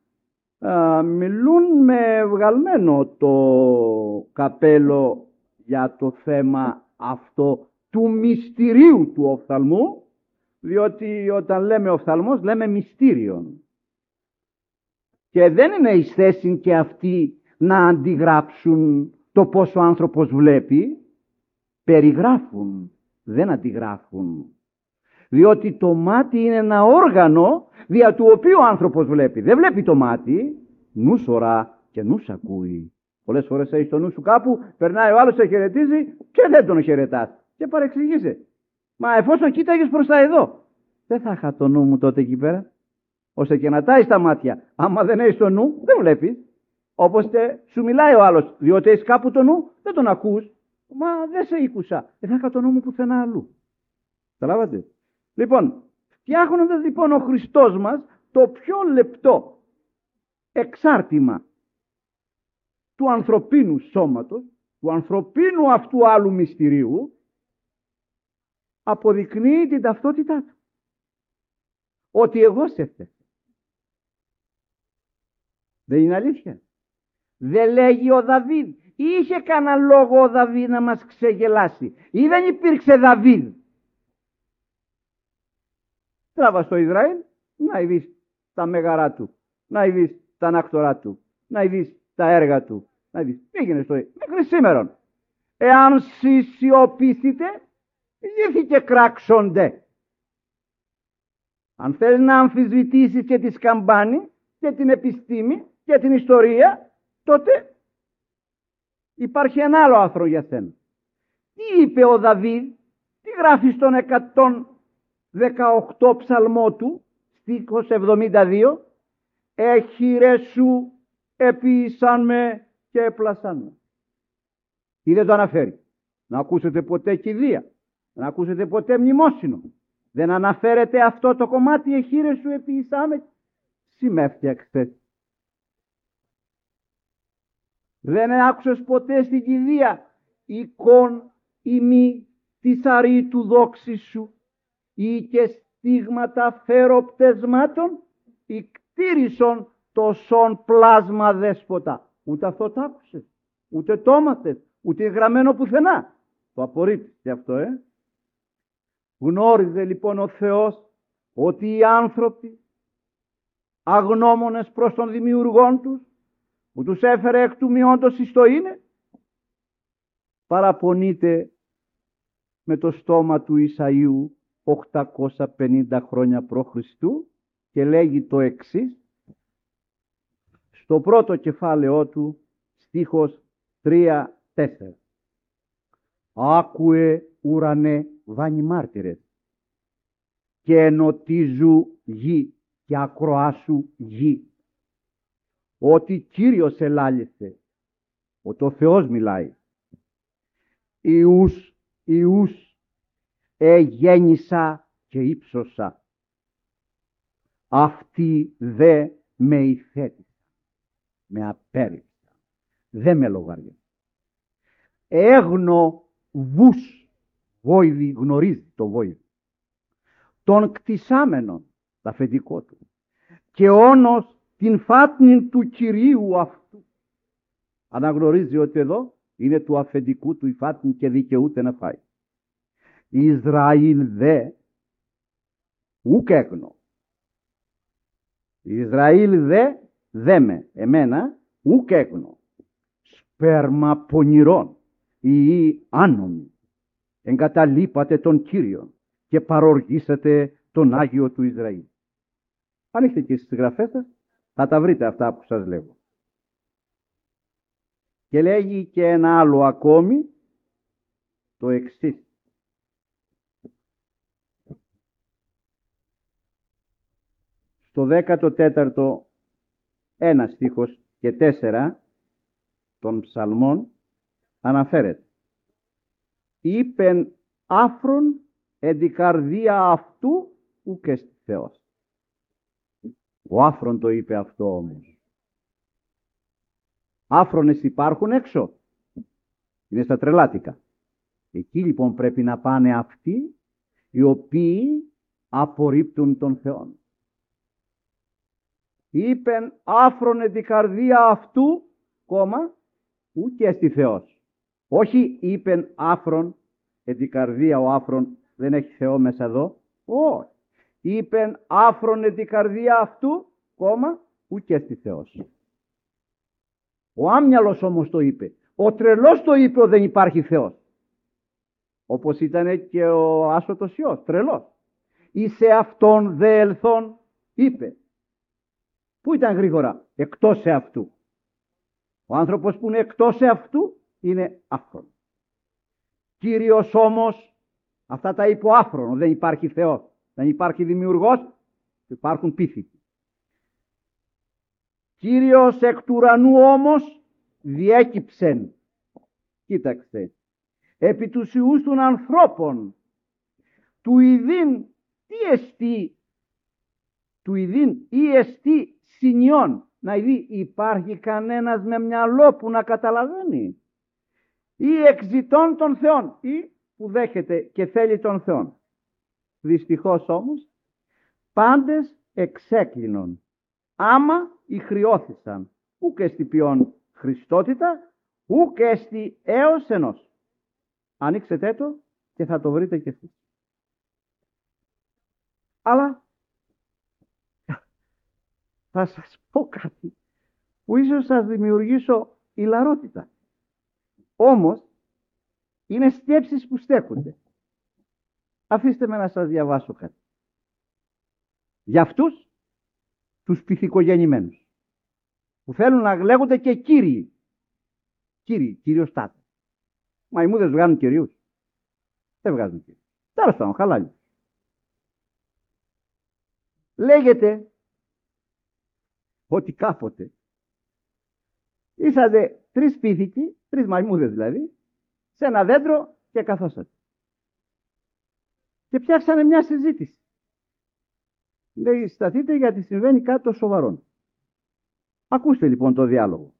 Μιλούν με βγαλμένο το καπέλο για το θέμα αυτό του μυστηρίου του οφθαλμού, διότι όταν λέμε οφθαλμός λέμε μυστήριον. Και δεν είναι εις θέση και αυτοί να αντιγράψουν το πώς ο άνθρωπος βλέπει, περιγράφουν, δεν αντιγράφουν. Διότι το μάτι είναι ένα όργανο δια του οποίου ο άνθρωπος βλέπει. Δεν βλέπει το μάτι, νους ορά και νους ακούει. Πολλές φορές έχεις το νου σου κάπου, περνάει ο άλλος, σε χαιρετίζει και δεν τον χαιρετάς. Και παρεξηγείσαι. Μα εφόσον κοίταγες προς τα εδώ, δεν θα είχα το νου μου τότε εκεί πέρα, ώστε και να τάεις τα μάτια. Άμα δεν έχεις το νου, δεν βλέπεις. Όπως σου μιλάει ο άλλος, διότι έχεις κάπου το νου, δεν τον ακούς. Μα δεν σε ήκουσα. Δεν θα είχα το νου μου πουθενά αλλού. Καταλάβατε. Λοιπόν, φτιάχνοντας λοιπόν ο Χριστός μας το πιο λεπτό εξάρτημα του ανθρωπίνου σώματος, του ανθρωπίνου αυτού άλλου μυστηρίου, αποδεικνύει την ταυτότητά του. Ότι εγώ σε έφτιαξα. Δεν είναι αλήθεια? Δεν λέγει ο Δαβίδ? Είχε κανένα λόγο ο Δαβίδ να μας ξεγελάσει? Ή δεν υπήρξε Δαβίδ? Τράβα στο Ισραήλ, να ειδείς τα μέγαρά του, να ειδείς τα ανάκτορά του, να ειδείς τα έργα του, να ειδείς. Πήγαινε στο Ισραήλ μέχρι σήμερον. Εάν σιωπήσετε, ζήθηκε κράξονται. Αν θέλεις να αμφισβητήσεις και τη σκαμπάνη και την επιστήμη και την ιστορία, τότε υπάρχει ένα άλλο άθρο για σένα. Τι είπε ο Δαβίδ, τι γράφει στον εκατόν δεκαοκτώ ψαλμό του, στίχος εβδομήντα δύο, «Έχειρε σου επίησαν με και έπλασαν με». Ή δεν το αναφέρει? Να ακούσετε ποτέ κηδεία, να ακούσετε ποτέ μνημόσυνο. Δεν αναφέρεται αυτό το κομμάτι, «Έχειρε σου επίησαν με». Συμμεύτιαξε. Δεν άκουσες ποτέ στην κηδεία, «Εικόν ημί της αρήτου δόξη σου, ή και στίγματα φέροπτεσμάτων, ή κτήρισον τοσόν πλάσμα δέσποτα». Ούτε αυτό το άκουσες, ούτε το έμαθες, ούτε γραμμένο πουθενά. Το απορρίπτει αυτό, ε. Γνώριζε λοιπόν ο Θεός ότι οι άνθρωποι, αγνώμονες προς τον δημιουργόν τους, που τους έφερε εκ του μειόντος εις το είναι, παραπονείται με το στόμα του Ισαΐου οκτακόσια πενήντα χρόνια π.Χ. και λέγει το εξής στο πρώτο κεφάλαιό του, στίχος τρία τέσσερα. «Άκουε ουρανέ βάνη μάρτυρες και ενωτίζου γη και ακροάσου γη, ότι Κύριος ελάλησε, ότι ο Θεός μιλάει. Ιούς, Ιούς, εγέννησα και ύψωσα, αυτοί δε με υφέτησαν, με απέρριψαν, δε με λογαριασαν. Έγνω βους, βόηδη, γνωρίζει το βόηδη, τον κτισάμενον, τα αφεντικό του, και όνος την φάτνην του Κυρίου αυτού. Αναγνωρίζει ότι εδώ είναι του αφεντικού του η φάτνη και δικαιούται να φάει. Ισραήλ δε ουκ έγνω. Ισραήλ δε δε με εμένα ουκ έγνω. Σπέρμα πονηρών ή άνομοι. Εγκαταλείπατε τον Κύριον και παροργήσατε τον Άγιο του Ισραήλ. Ανοίξτε και στις γραφές σας, θα τα βρείτε αυτά που σας λέγω. Και λέγει και ένα άλλο ακόμη, το εξής. Στο δέκατο τέταρτο ένα στίχος και τέσσερα των ψαλμών αναφέρεται. Είπεν άφρον εν την καρδία αυτού ουκ εστι Θεός. Ο άφρον το είπε αυτό όμως. Άφρονες υπάρχουν έξω. Είναι στα τρελάτικα. Εκεί λοιπόν πρέπει να πάνε αυτοί οι οποίοι απορρίπτουν τον Θεό. Είπεν άφρον εν την καρδία αυτού, κόμμα, ουκ εστι Θεός. Όχι είπεν άφρον εν την καρδία, ο άφρον δεν έχει Θεό μέσα εδώ. Όχι. Είπεν άφρον εν την καρδία αυτού, κόμμα, ουκ εστι Θεός. Ο άμυαλος όμως το είπε. Ο τρελός το είπε, δεν υπάρχει Θεός. Όπως ήταν και ο άσωτος Υιός, τρελός. Εις αυτόν δε ελθόν, είπε. Πού ήταν γρήγορα? Εκτός εαυτού. Ο άνθρωπος που είναι εκτός εαυτού είναι άφρον. Κύριος όμως, αυτά τα είπε ο άφρον, δεν υπάρχει Θεός. Δεν υπάρχει δημιουργός, υπάρχουν πίθηκοι. Κύριος εκ του ουρανού όμως διέκυψεν. Κοίταξε. Επί τους ιούς των ανθρώπων, του ειδήν τι εστί, του ειδήν ή εστί συνιών. Να ειδεί υπάρχει κανένας με μυαλό που να καταλαβαίνει, ή εξητών των Θεών, ή που δέχεται και θέλει τον Θεόν. Δυστυχώς όμως πάντες εξέκλεινον, άμα ηχριώθησαν, ούκ εστι ποιον Χριστότητα, ούκ εστι έως ενός. Ανοίξετε το και θα το βρείτε κι εσείς. Αλλά θα σας πω κάτι που ίσως σας δημιουργήσω ηλαρότητα. Όμως είναι σκέψεις που στέκονται. Αφήστε με να σας διαβάσω κάτι. Για αυτούς τους πυθικογεννημένους που θέλουν να λέγονται και κύριοι. Κύριοι, κυριοστάτες. Μαϊμούδες βγάζουν κυρίους. Δεν βγάζουν κυρίους. Τέλος πάντων, χαλάλι. Λέγεται ότι κάποτε ήσατε τρεις πίθηκοι, τρεις μαϊμούδες δηλαδή, σε ένα δέντρο και καθόσατε. Και πιάξανε μια συζήτηση. Λέει, σταθείτε γιατί συμβαίνει κάτι το σοβαρό. Ακούστε λοιπόν το διάλογο.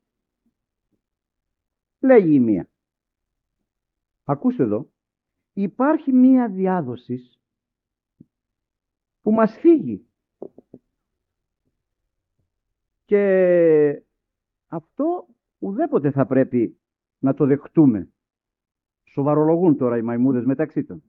Λέγει η μία. Ακούστε εδώ. Υπάρχει μία διάδοση που μας φύγει. Και αυτό ουδέποτε θα πρέπει να το δεχτούμε. Σοβαρολογούν τώρα οι μαϊμούδες μεταξύ των.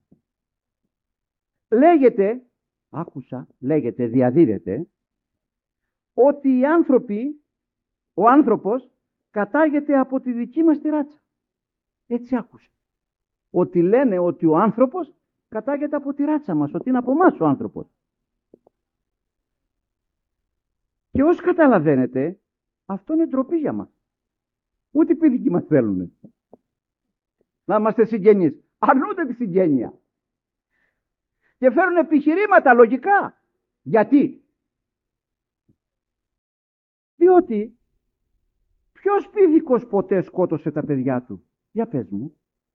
Λέγεται, άκουσα, λέγεται, διαδίδεται, ότι οι άνθρωποι, ο άνθρωπος κατάγεται από τη δική μας τη ράτσα. Έτσι άκουσα. Ότι λένε ότι ο άνθρωπος κατάγεται από τη ράτσα μας, ότι είναι από εμάς ο άνθρωπος. Και όσοι καταλαβαίνετε, αυτό είναι ντροπή για μας. Ούτε οι πίθηκοι μας θέλουν. Να είμαστε συγγενείς. Αρνούνται τη συγγένεια. Και φέρουν επιχειρήματα λογικά. Γιατί? Διότι ποιος πίθηκος ποτέ σκότωσε τα παιδιά του? Για πες μου.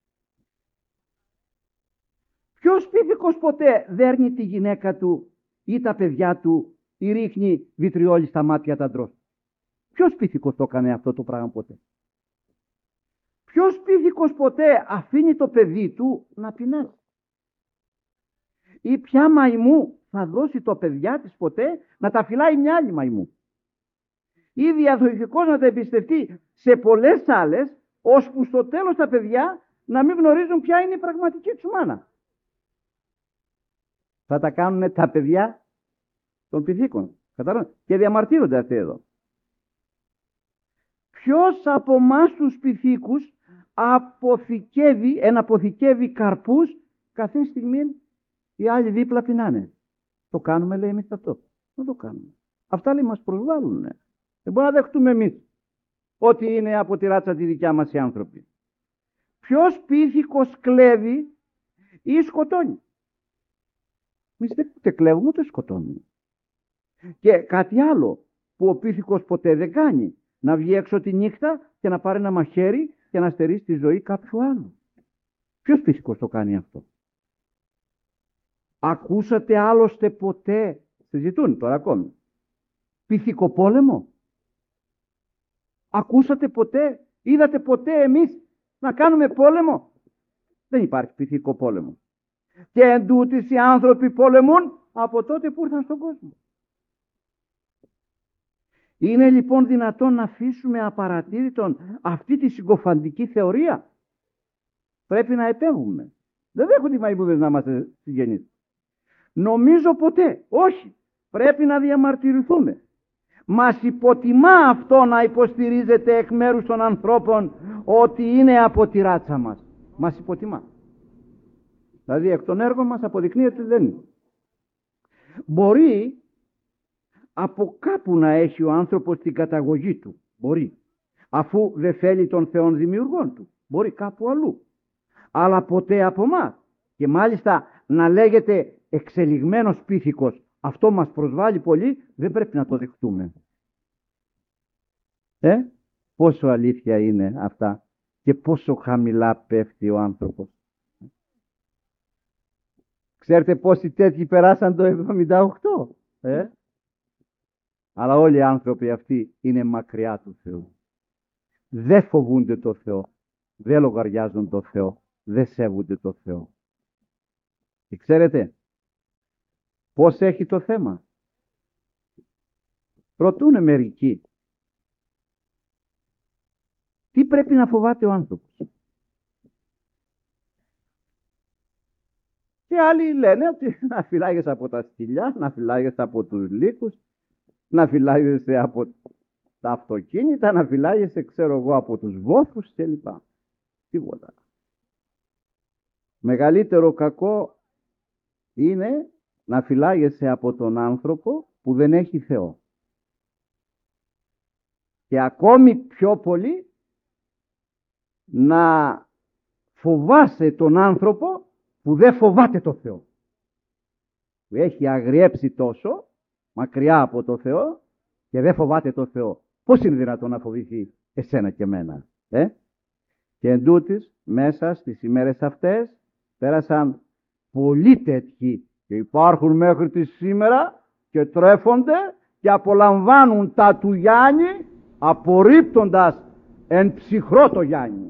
Ποιος πίθηκος ποτέ δέρνει τη γυναίκα του ή τα παιδιά του ή ρίχνει βιτριόλι στα μάτια τα ντρός? Ποιος πίθηκος το έκανε αυτό το πράγμα ποτέ? Ποιος πίθηκος ποτέ αφήνει το παιδί του να πεινάσει? Ή ποια μαϊμού θα δώσει το παιδιά της ποτέ να τα φυλάει μια άλλη μαϊμού? Ή διαδοχικός να τα εμπιστευτεί σε πολλές άλλες, ώσπου στο τέλος τα παιδιά να μην γνωρίζουν ποια είναι η πραγματική τους μάνα. Θα τα κάνουν τα παιδιά των πυθίκων. Καταλάβατε? Και διαμαρτύρονται αυτοί εδώ. Ποιος από εμάς τους πυθίκους αποθηκεύει, εναποθηκεύει καρπούς καθήν στιγμή οι άλλοι δίπλα πεινάνε? Το κάνουμε, λέει, εμείς αυτό. Δεν το κάνουμε. Αυτά, λέει, μας προσβάλλουν. Δεν μπορούμε να δεχτούμε εμείς ότι είναι από τη ράτσα τη δικιά μας οι άνθρωποι. Ποιος πίθηκος κλέβει ή σκοτώνει? Εμείς δεν ούτε κλέβουμε ούτε σκοτώνουμε. Και κάτι άλλο που ο πίθηκος ποτέ δεν κάνει, να βγει έξω τη νύχτα και να πάρει ένα μαχαίρι και να στερήσει τη ζωή κάποιου άλλου. Ποιος πίθηκος το κάνει αυτό? Ακούσατε άλλωστε ποτέ, συζητούν τώρα ακόμη, πυθικό πόλεμο? Ακούσατε ποτέ, είδατε ποτέ εμείς να κάνουμε πόλεμο? Δεν υπάρχει πυθικό πόλεμο. Και εντούτοις οι άνθρωποι πολεμούν από τότε που ήρθαν στον κόσμο. Είναι λοιπόν δυνατόν να αφήσουμε απαρατήρητον αυτή τη συγκοφαντική θεωρία? Πρέπει να επέμβουμε. Δεν δέχονται οι μαϊμούδες να είμαστε συγγενείς. Νομίζω ποτέ. Όχι. Πρέπει να διαμαρτυρηθούμε. Μας υποτιμά αυτό να υποστηρίζεται εκ μέρους των ανθρώπων ότι είναι από τη ράτσα μας. Μας υποτιμά. Δηλαδή εκ των έργων μας αποδεικνύεται δεν είναι. Μπορεί από κάπου να έχει ο άνθρωπος την καταγωγή του. Μπορεί. Αφού δεν θέλει τον Θεόν δημιουργών του. Μπορεί κάπου αλλού. Αλλά ποτέ από εμάς. Και μάλιστα να λέγεται εξελιγμένος πίθηκος. Αυτό μας προσβάλλει πολύ. Δεν πρέπει να το δεχτούμε. Ε, πόσο αλήθεια είναι αυτά. Και πόσο χαμηλά πέφτει ο άνθρωπος. Ξέρετε πόσοι τέτοιοι περάσαν το εβδομήντα οκτώ. Ε? Αλλά όλοι οι άνθρωποι αυτοί είναι μακριά του Θεού. Δεν φοβούνται το Θεό. Δεν λογαριάζουν το Θεό. Δεν σέβονται το Θεό. Και ξέρετε πώς έχει το θέμα? Ρωτούνε μερικοί. πρέπει να φοβάται ο άνθρωπος. Και άλλοι λένε ότι να φυλάγεσαι από τα σκυλιά, να φυλάγεσαι από τους λύκους, να φυλάγεσαι από τα αυτοκίνητα, να φυλάγεσαι, ξέρω εγώ, από τους βόθους κλπ. Τίποτα. Μεγαλύτερο κακό είναι να φυλάγεσαι από τον άνθρωπο που δεν έχει Θεό. Και ακόμη πιο πολύ να φοβάσαι τον άνθρωπο που δεν φοβάται το Θεό. Που έχει αγριέψει τόσο μακριά από το Θεό και δεν φοβάται το Θεό. Πώς είναι δυνατόν να φοβηθεί εσένα και εμένα, ε? Και εντούτοις μέσα στις ημέρες αυτές πέρασαν πολλοί τέτοιοι και υπάρχουν μέχρι τη σήμερα και τρέφονται και απολαμβάνουν τα του Γιάννη απορρίπτοντας εν ψυχρό το Γιάννη.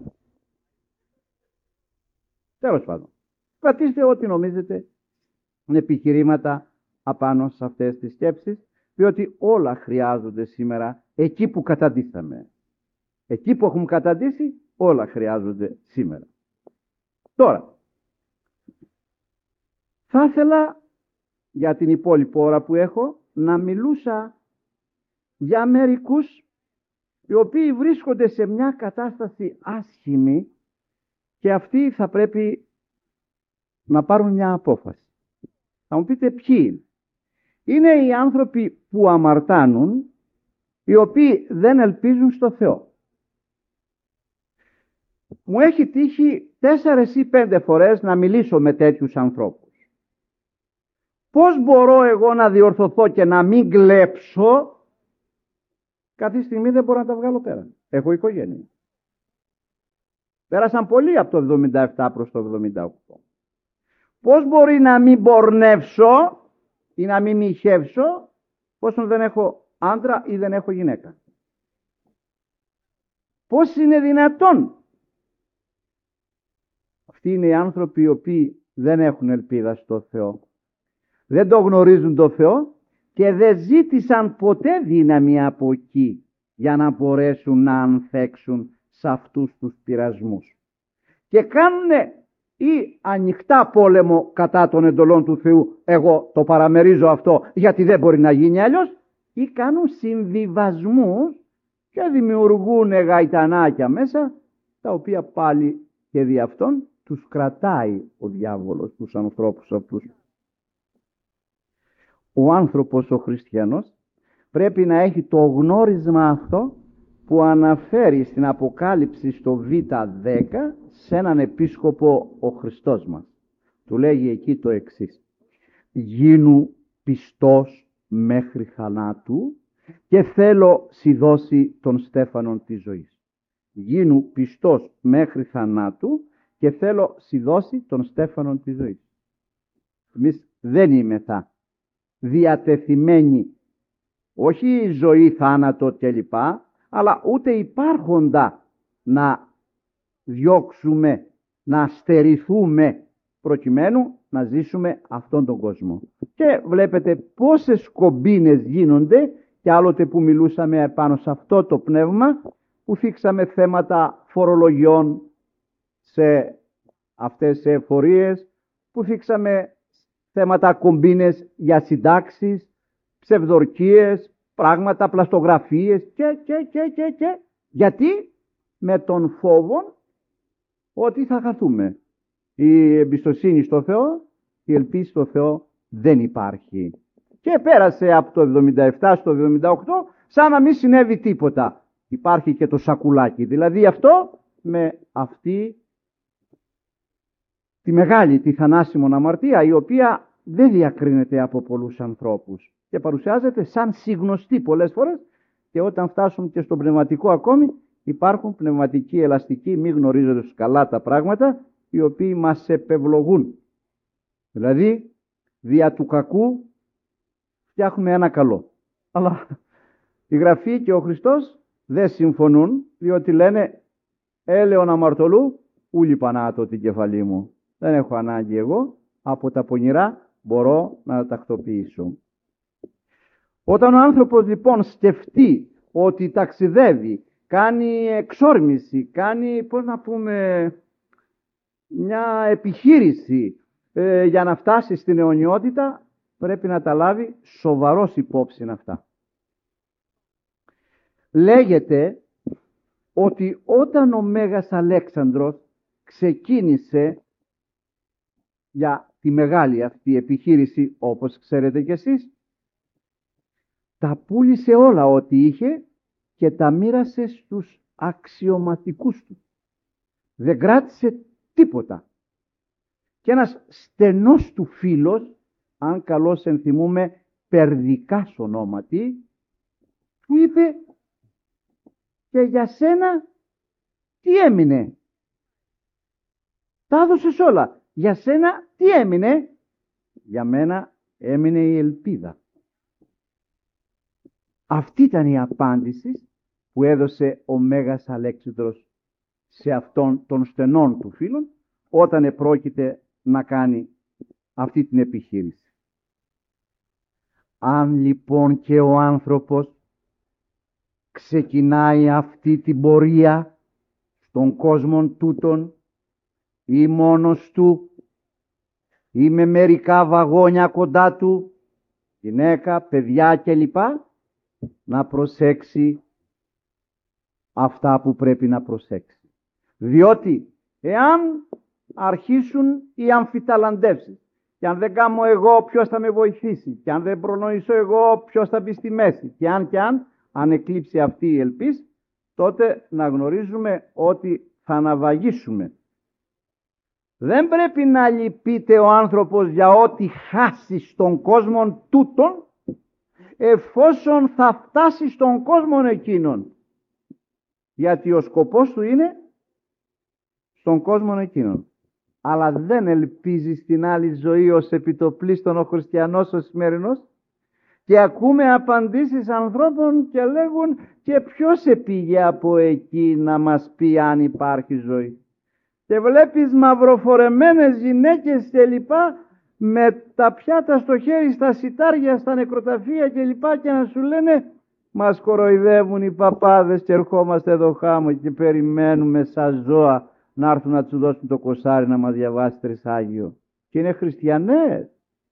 Τέλος πάντων, κρατήστε ό,τι νομίζετε επιχειρήματα απάνω σε αυτές τις σκέψεις, διότι όλα χρειάζονται σήμερα εκεί που καταντήσαμε. Εκεί που έχουμε καταντήσει όλα χρειάζονται σήμερα. Τώρα, θα ήθελα για την υπόλοιπη ώρα που έχω να μιλούσα για μερικούς οι οποίοι βρίσκονται σε μια κατάσταση άσχημη και αυτοί θα πρέπει να πάρουν μια απόφαση. Θα μου πείτε ποιοι είναι. Είναι οι άνθρωποι που αμαρτάνουν, οι οποίοι δεν ελπίζουν στο Θεό. Μου έχει τύχει τέσσερες ή πέντε φορές να μιλήσω με τέτοιους ανθρώπους. Πώς μπορώ εγώ να διορθωθώ και να μην κλέψω? Κάθε στιγμή δεν μπορώ να τα βγάλω πέρα. Έχω οικογένεια. Πέρασαν πολλοί από το εβδομήντα επτά προς το εβδομήντα οκτώ. Πώς μπορεί να μην πορνεύσω ή να μην μοιχεύσω πόσο δεν έχω άντρα ή δεν έχω γυναίκα? Πώς είναι δυνατόν? Αυτοί είναι οι άνθρωποι οι οποίοι δεν έχουν ελπίδα στο Θεό. Δεν το γνωρίζουν το Θεό και δεν ζήτησαν ποτέ δύναμη από εκεί για να μπορέσουν να ανθέξουν σε αυτούς τους πειρασμούς. Και κάνουν ή ανοιχτά πόλεμο κατά των εντολών του Θεού, εγώ το παραμερίζω αυτό γιατί δεν μπορεί να γίνει αλλιώς, ή κάνουν συμβιβασμούς και δημιουργούν γαϊτανάκια μέσα, τα οποία πάλι και δι' αυτόν τους κρατάει ο διάβολος τους ανθρώπους αυτούς. Ο άνθρωπος ο χριστιανός πρέπει να έχει το γνώρισμα αυτό που αναφέρει στην Αποκάλυψη στο Β δέκα σε έναν επίσκοπο ο Χριστός μας. Του λέγει εκεί το εξής: γίνου πιστός μέχρι θανάτου και θέλω σοι δώσει τον στέφανον της ζωής. Γίνου πιστός μέχρι θανάτου και θέλω σοι δώσει τον στέφανον της ζωής. Εμείς δεν είμεθα διατεθειμένοι, όχι ζωή, θάνατο κλπ, αλλά ούτε υπάρχοντα να διώξουμε, να στερηθούμε προκειμένου να ζήσουμε αυτόν τον κόσμο. Και βλέπετε πόσες κομπίνες γίνονται και άλλοτε που μιλούσαμε επάνω σε αυτό το πνεύμα, που θίξαμε θέματα φορολογιών σε αυτές τις εφορίες, που θίξαμε θέματα κομπίνες για συντάξεις, ψευδορκίες, πράγματα, πλαστογραφίες και, και, και, και, και. Γιατί? Με τον φόβο ότι θα χαθούμε. Η εμπιστοσύνη στο Θεό, η ελπίση στο Θεό δεν υπάρχει. Και πέρασε από το εβδομήντα επτά στο εβδομήντα οκτώ σαν να μην συνέβη τίποτα. Υπάρχει και το σακουλάκι. Δηλαδή αυτό με αυτή τη μεγάλη, τη θανάσιμον αμαρτία, η οποία δεν διακρίνεται από πολλούς ανθρώπους και παρουσιάζεται σαν συγνωστή πολλές φορές, και όταν φτάσουν και στο πνευματικό ακόμη υπάρχουν πνευματικοί ελαστικοί, μη γνωρίζοντας καλά τα πράγματα, οι οποίοι μας επευλογούν. Δηλαδή δια του κακού φτιάχνουμε ένα καλό. Αλλά η Γραφή και ο Χριστός δεν συμφωνούν, διότι λένε έλεον αμαρτωλού ούλη πανάτω την κεφαλή μου. Δεν έχω ανάγκη εγώ, από τα πονηρά μπορώ να τακτοποιήσω. Όταν ο άνθρωπος λοιπόν σκεφτεί ότι ταξιδεύει κάνει εξόρμηση, κάνει, πώς να πούμε, μια επιχείρηση ε, για να φτάσει στην αιωνιότητα, πρέπει να τα λάβει σοβαρός υπόψη αυτά. Λέγεται ότι όταν ο Μέγας Αλέξανδρος ξεκίνησε για τη μεγάλη αυτή επιχείρηση, όπως ξέρετε κι εσείς, τα πούλησε όλα ό,τι είχε και τα μοίρασε στους αξιωματικούς του. Δεν κράτησε τίποτα. Και ένας στενός του φίλος, αν καλώς ενθυμούμε Περδικάς ονόματι, του είπε: και για σένα τι έμεινε? Τα έδωσες όλα. Για σένα τι έμεινε? Για μένα έμεινε η ελπίδα. Αυτή ήταν η απάντηση που έδωσε ο Μέγας Αλέξανδρος σε αυτόν τον στενόν του φίλον όταν επρόκειται να κάνει αυτή την επιχείρηση. Αν λοιπόν και ο άνθρωπος ξεκινάει αυτή την πορεία στον κόσμο τούτον ή μόνος του ή με μερικά βαγόνια κοντά του, γυναίκα, παιδιά κλπ, να προσέξει αυτά που πρέπει να προσέξει. Διότι εάν αρχίσουν οι αμφιταλαντεύσεις και αν δεν κάνω εγώ ποιος θα με βοηθήσει και αν δεν προνοήσω εγώ ποιος θα μπει στη μέση και αν και αν, αν εκλείψει αυτή η ελπίς, τότε να γνωρίζουμε ότι θα αναβαγίσουμε. Δεν πρέπει να λυπείται ο άνθρωπος για ό,τι χάσει στον κόσμο τούτον, εφόσον θα φτάσει στον κόσμο εκείνον. Γιατί ο σκοπός του είναι στον κόσμο εκείνον. Αλλά δεν ελπίζει στην άλλη ζωή ως επιτοπλίστων ο χριστιανός ο σημερινός. Και ακούμε απαντήσεις ανθρώπων και λέγουν: και ποιος επήγε από εκεί να μας πει αν υπάρχει ζωή? Και βλέπεις μαυροφορεμένες γυναίκες και λοιπά, με τα πιάτα στο χέρι, στα σιτάρια, στα νεκροταφεία και λοιπά, και να σου λένε: μας κοροϊδεύουν οι παπάδες και ερχόμαστε εδώ χάμω και περιμένουμε σαν ζώα να έρθουν να του δώσουν το κοσάρι να μας διαβάσει τρισάγιο. Και είναι χριστιανές.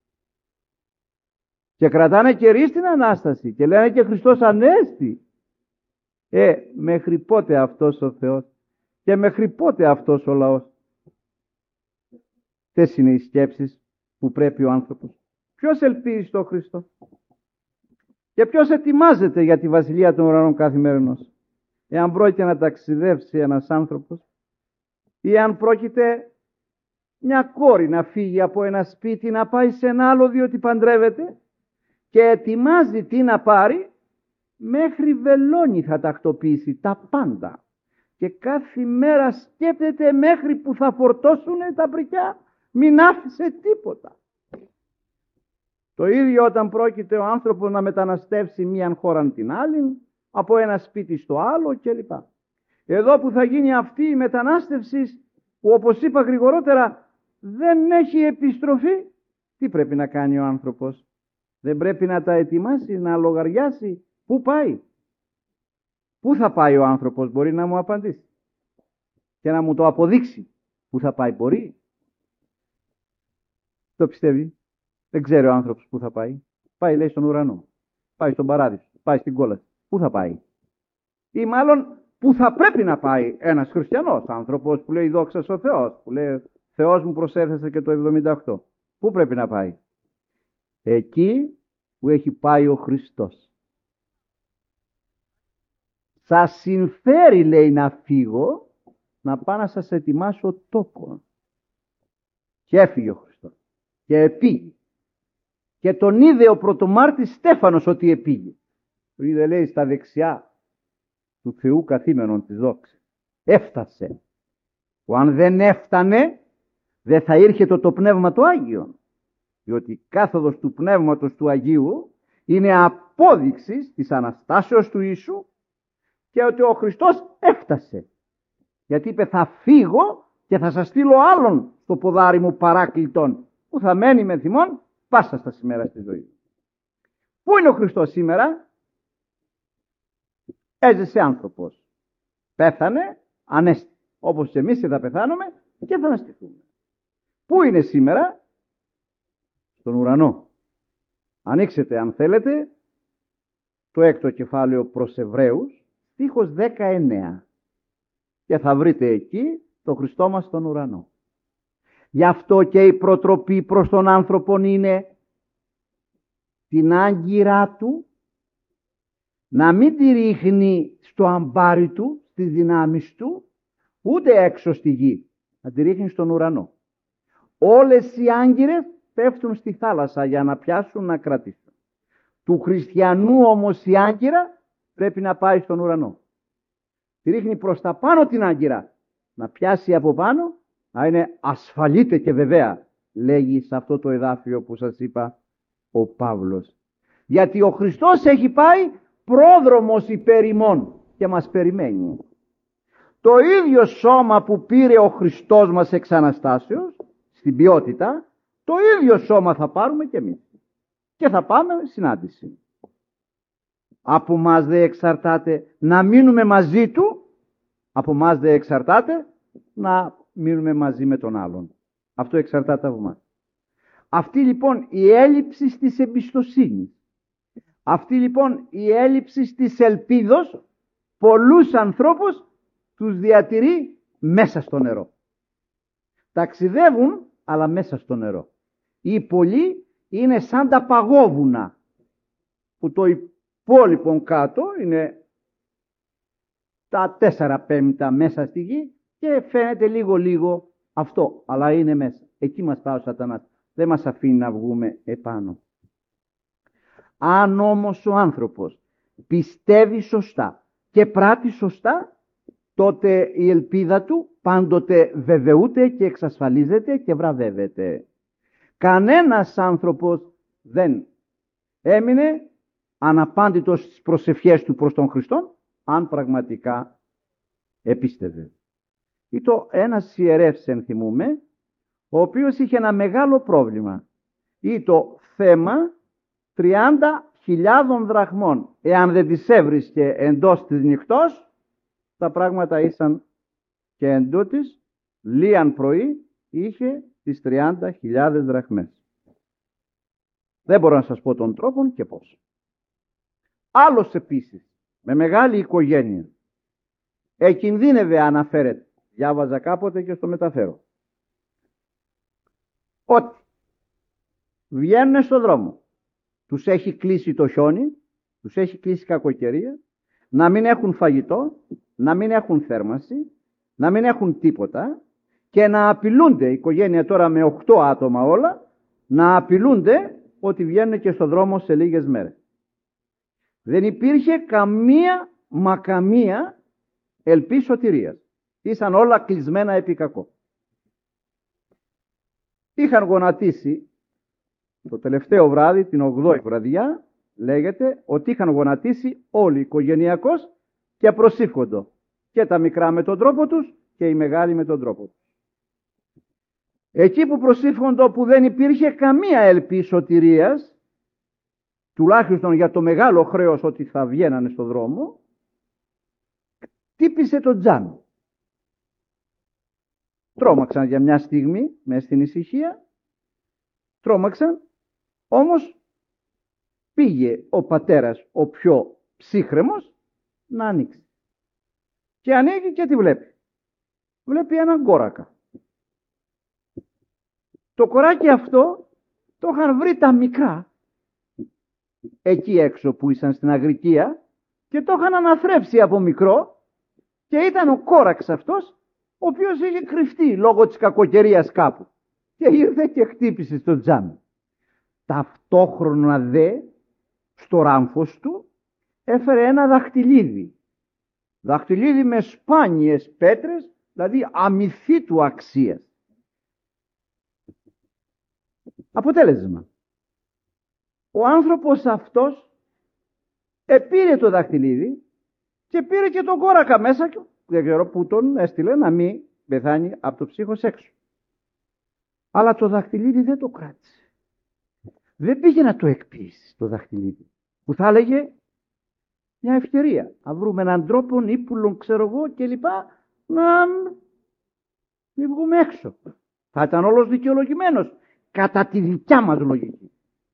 Και κρατάνε κερί στην Ανάσταση και λένε και Χριστός Ανέστη. Ε, μέχρι πότε αυτός ο Θεός και μέχρι πότε αυτός ο λαός? Τες είναι οι σκέψεις που πρέπει ο άνθρωπος. Ποιος ελπίζει στον Χριστό και ποιος ετοιμάζεται για τη Βασιλεία των Ουρανών καθημερινώς? Εάν πρόκειται να ταξιδεύσει ένας άνθρωπος ή αν πρόκειται μια κόρη να φύγει από ένα σπίτι να πάει σε ένα άλλο διότι παντρεύεται και ετοιμάζει τι να πάρει, μέχρι βελόνι θα τακτοποιήσει τα πάντα και κάθε μέρα σκέπτεται μέχρι που θα φορτώσουν τα πρικιά, μην άφησε τίποτα. Το ίδιο όταν πρόκειται ο άνθρωπος να μεταναστεύσει μίαν χώραν την άλλη, από ένα σπίτι στο άλλο κλπ. Εδώ που θα γίνει αυτή η μετανάστευση, που όπως είπα γρηγορότερα δεν έχει επιστροφή, τι πρέπει να κάνει ο άνθρωπος? Δεν πρέπει να τα ετοιμάσει, να λογαριάσει πού πάει? Πού θα πάει ο άνθρωπος? Μπορεί να μου απαντήσει και να μου το αποδείξει. Πού θα πάει? Μπορεί? Το πιστεύει? Δεν ξέρει ο άνθρωπος πού θα πάει. Πάει, λέει, στον ουρανό. Πάει στον παράδεισο. Πάει στην κόλαση. Πού θα πάει? Ή μάλλον πού θα πρέπει να πάει ένας χριστιανός άνθρωπος που λέει δόξα ο Θεός, που λέει Θεός μου προσέφερε και το εβδομήντα οκτώ. Πού πρέπει να πάει? Εκεί που έχει πάει ο Χριστός. Σας συμφέρει, λέει, να φύγω, να πάω να σας ετοιμάσω τόπο. Και έφυγε ο Χριστός και επήγε. Και τον είδε ο πρωτομάρτης Στέφανος ότι επήγε. Του είδε, λέει, στα δεξιά του Θεού καθήμενον της δόξης. Έφτασε. Που αν δεν έφτανε, δεν θα ήρχεται το Πνεύμα το Άγιο. Διότι η κάθοδος του Πνεύματος του Αγίου είναι απόδειξη της Αναστάσεως του Ιησού και ότι ο Χριστός έφτασε. Γιατί είπε θα φύγω και θα σας στείλω άλλον στο ποδάρι μου παράκλητον που θα μένει με θυμόν πάσα στα σήμερα στη ζωή. Πού είναι ο Χριστός σήμερα? Έζησε άνθρωπος. Πέθανε, ανέστη. Όπως και εμείς θα πεθάνουμε και θα αναστηθούμε. Πού είναι σήμερα? Στον ουρανό. Ανοίξετε αν θέλετε το έκτο κεφάλαιο προς Εβραίους, στίχος δεκαεννέα. Και θα βρείτε εκεί το Χριστό μας στον ουρανό. Γι' αυτό και η προτροπή προς τον άνθρωπον είναι την άγκυρά του να μην τη ρίχνει στο αμπάρι του, στις δυνάμεις του, ούτε έξω στη γη, να τη ρίχνει στον ουρανό. Όλες οι άγκυρες πέφτουν στη θάλασσα για να πιάσουν, να κρατήσουν. Του χριστιανού όμως η άγκυρα πρέπει να πάει στον ουρανό. Τη ρίχνει προς τα πάνω την άγκυρα, να πιάσει από πάνω, να είναι ασφαλείτε και βεβαία, λέγει σε αυτό το εδάφιο που σας είπα ο Παύλος. Γιατί ο Χριστός έχει πάει πρόδρομος υπέρ ημών και μας περιμένει. Το ίδιο σώμα που πήρε ο Χριστός μας εξ Αναστάσεως, στην ποιότητα, το ίδιο σώμα θα πάρουμε και εμείς. Και θα πάμε συνάντηση. Από μας δεν εξαρτάται να μείνουμε μαζί του, από μας δεν εξαρτάται να μείνουμε μαζί με τον άλλον. Αυτό εξαρτάται από μας. Αυτή λοιπόν η έλλειψη της εμπιστοσύνης, αυτή λοιπόν η έλλειψη της ελπίδος, πολλούς ανθρώπους τους διατηρεί μέσα στο νερό. Ταξιδεύουν αλλά μέσα στο νερό. Οι πολλοί είναι σαν τα παγόβουνα που το υπόλοιπο κάτω είναι τα τέσσερα πέμπτα μέσα στη γη και φαίνεται λίγο λίγο αυτό, αλλά είναι μέσα. Εκεί μας πάει ο Σατανάς. Δεν μας αφήνει να βγούμε επάνω. Αν όμως ο άνθρωπος πιστεύει σωστά και πράττει σωστά, τότε η ελπίδα του πάντοτε βεβαιούται και εξασφαλίζεται και βραβεύεται. Κανένας άνθρωπος δεν έμεινε αναπάντητος στις προσευχές του προς τον Χριστό, αν πραγματικά επίστευε. Ήτο ένας ιερεύς, ενθυμούμε, ο οποίος είχε ένα μεγάλο πρόβλημα. Ήτο θέμα τριάντα χιλιάδων δραχμών. Εάν δεν τις έβρισκε εντός της νυχτός, τα πράγματα ήσαν και εντούτοις, λίαν πρωί είχε τις τριάντα χιλιάδες δραχμές. Δεν μπορώ να σας πω τον τρόπο και πώς. Άλλος επίσης, με μεγάλη οικογένεια, εκινδύνευε, αναφέρεται, διάβαζα κάποτε και στο μεταφέρω, ότι βγαίνουν στον δρόμο, τους έχει κλείσει το χιόνι, τους έχει κλείσει κακοκαιρία, να μην έχουν φαγητό, να μην έχουν θέρμανση, να μην έχουν τίποτα και να απειλούνται, η οικογένεια τώρα με οκτώ άτομα όλα, να απειλούνται ότι βγαίνουν και στον δρόμο σε λίγες μέρες. Δεν υπήρχε καμία μα καμία ελπίς σωτηρίας. Ήσαν όλα κλεισμένα επί κακό. Είχαν γονατίσει το τελευταίο βράδυ, την ογδόη βραδιά, λέγεται ότι είχαν γονατίσει όλοι οικογενειακώς και προσήφκοντο. Και τα μικρά με τον τρόπο τους και οι μεγάλοι με τον τρόπο τους. Εκεί που προσήφκοντο, που δεν υπήρχε καμία ελπίς σωτηρίας, τουλάχιστον για το μεγάλο χρέος ότι θα βγαίνανε στον δρόμο, τύπησε το τζάμι. Τρόμαξαν για μια στιγμή μέσα στην ησυχία, τρόμαξαν, όμως πήγε ο πατέρας, ο πιο ψύχρεμος, να ανοίξει. Και ανοίγει και τι βλέπει. Βλέπει έναν κόρακα. Το κοράκι αυτό το είχαν βρει τα μικρά εκεί έξω που ήσαν στην Αγρικία και το είχαν αναθρέψει από μικρό και ήταν ο κόραξ αυτός ο οποίος είχε κρυφτεί λόγω της κακοκαιρίας κάπου και ήρθε και χτύπησε στο τζάμι. Ταυτόχρονα δε στο ράμφος του έφερε ένα δαχτυλίδι. Δαχτυλίδι με σπάνιες πέτρες, δηλαδή αμυθίτου αξίας. Αποτέλεσμα. Ο άνθρωπος αυτός επήρε το δαχτυλίδι και πήρε και τον κόρακα μέσα και δεν ξέρω που τον έστειλε να μην πεθάνει από το ψύχος έξω. Αλλά το δαχτυλίδι δεν το κράτησε. Δεν πήγε να το εκποιήσει το δαχτυλίδι. Που θα έλεγε μια ευκαιρία. Να βρούμε έναν τρόπο, ύπουλον, ξέρω εγώ κλπ. Να μην βγούμε έξω. Θα ήταν όλος δικαιολογημένος κατά τη δικιά μας λογική.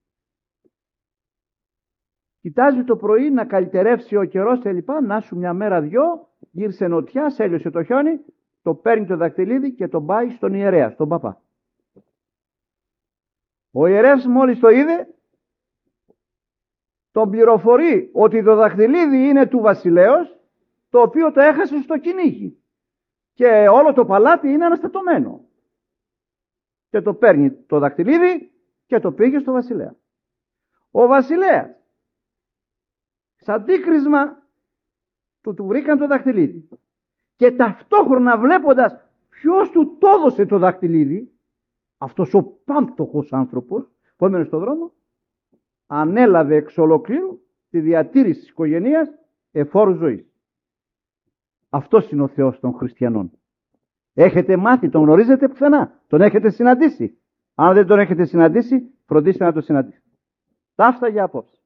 Κοιτάζει το πρωί να καλυτερεύσει ο καιρός κλπ. Να σου μια μέρα δυο, γύρισε νοτιά, έλειωσε το χιόνι, το παίρνει το δακτυλίδι και τον πάει στον ιερέα, στον παπά. Ο ιερεύς μόλις το είδε, τον πληροφορεί ότι το δακτυλίδι είναι του βασιλέως, το οποίο το έχασε στο κυνήγι και όλο το παλάτι είναι αναστατωμένο. Και το παίρνει το δακτυλίδι και το πήγε στο βασιλέα. Ο βασιλέας, σαν αντίκρισμα του του βρήκαν το δακτυλίδι και ταυτόχρονα βλέποντας ποιος του το έδωσε το δακτυλίδι, αυτός ο πάμπτωχος άνθρωπος που έμενε στον δρόμο, ανέλαβε εξ ολοκλήρου τη διατήρηση της οικογένειας εφόρου ζωής. Αυτός είναι ο Θεός των χριστιανών. Έχετε μάθει, τον γνωρίζετε πουθενά, τον έχετε συναντήσει. Αν δεν τον έχετε συναντήσει, φροντίστε να τον συναντήσετε. Ταύτα για απόψε.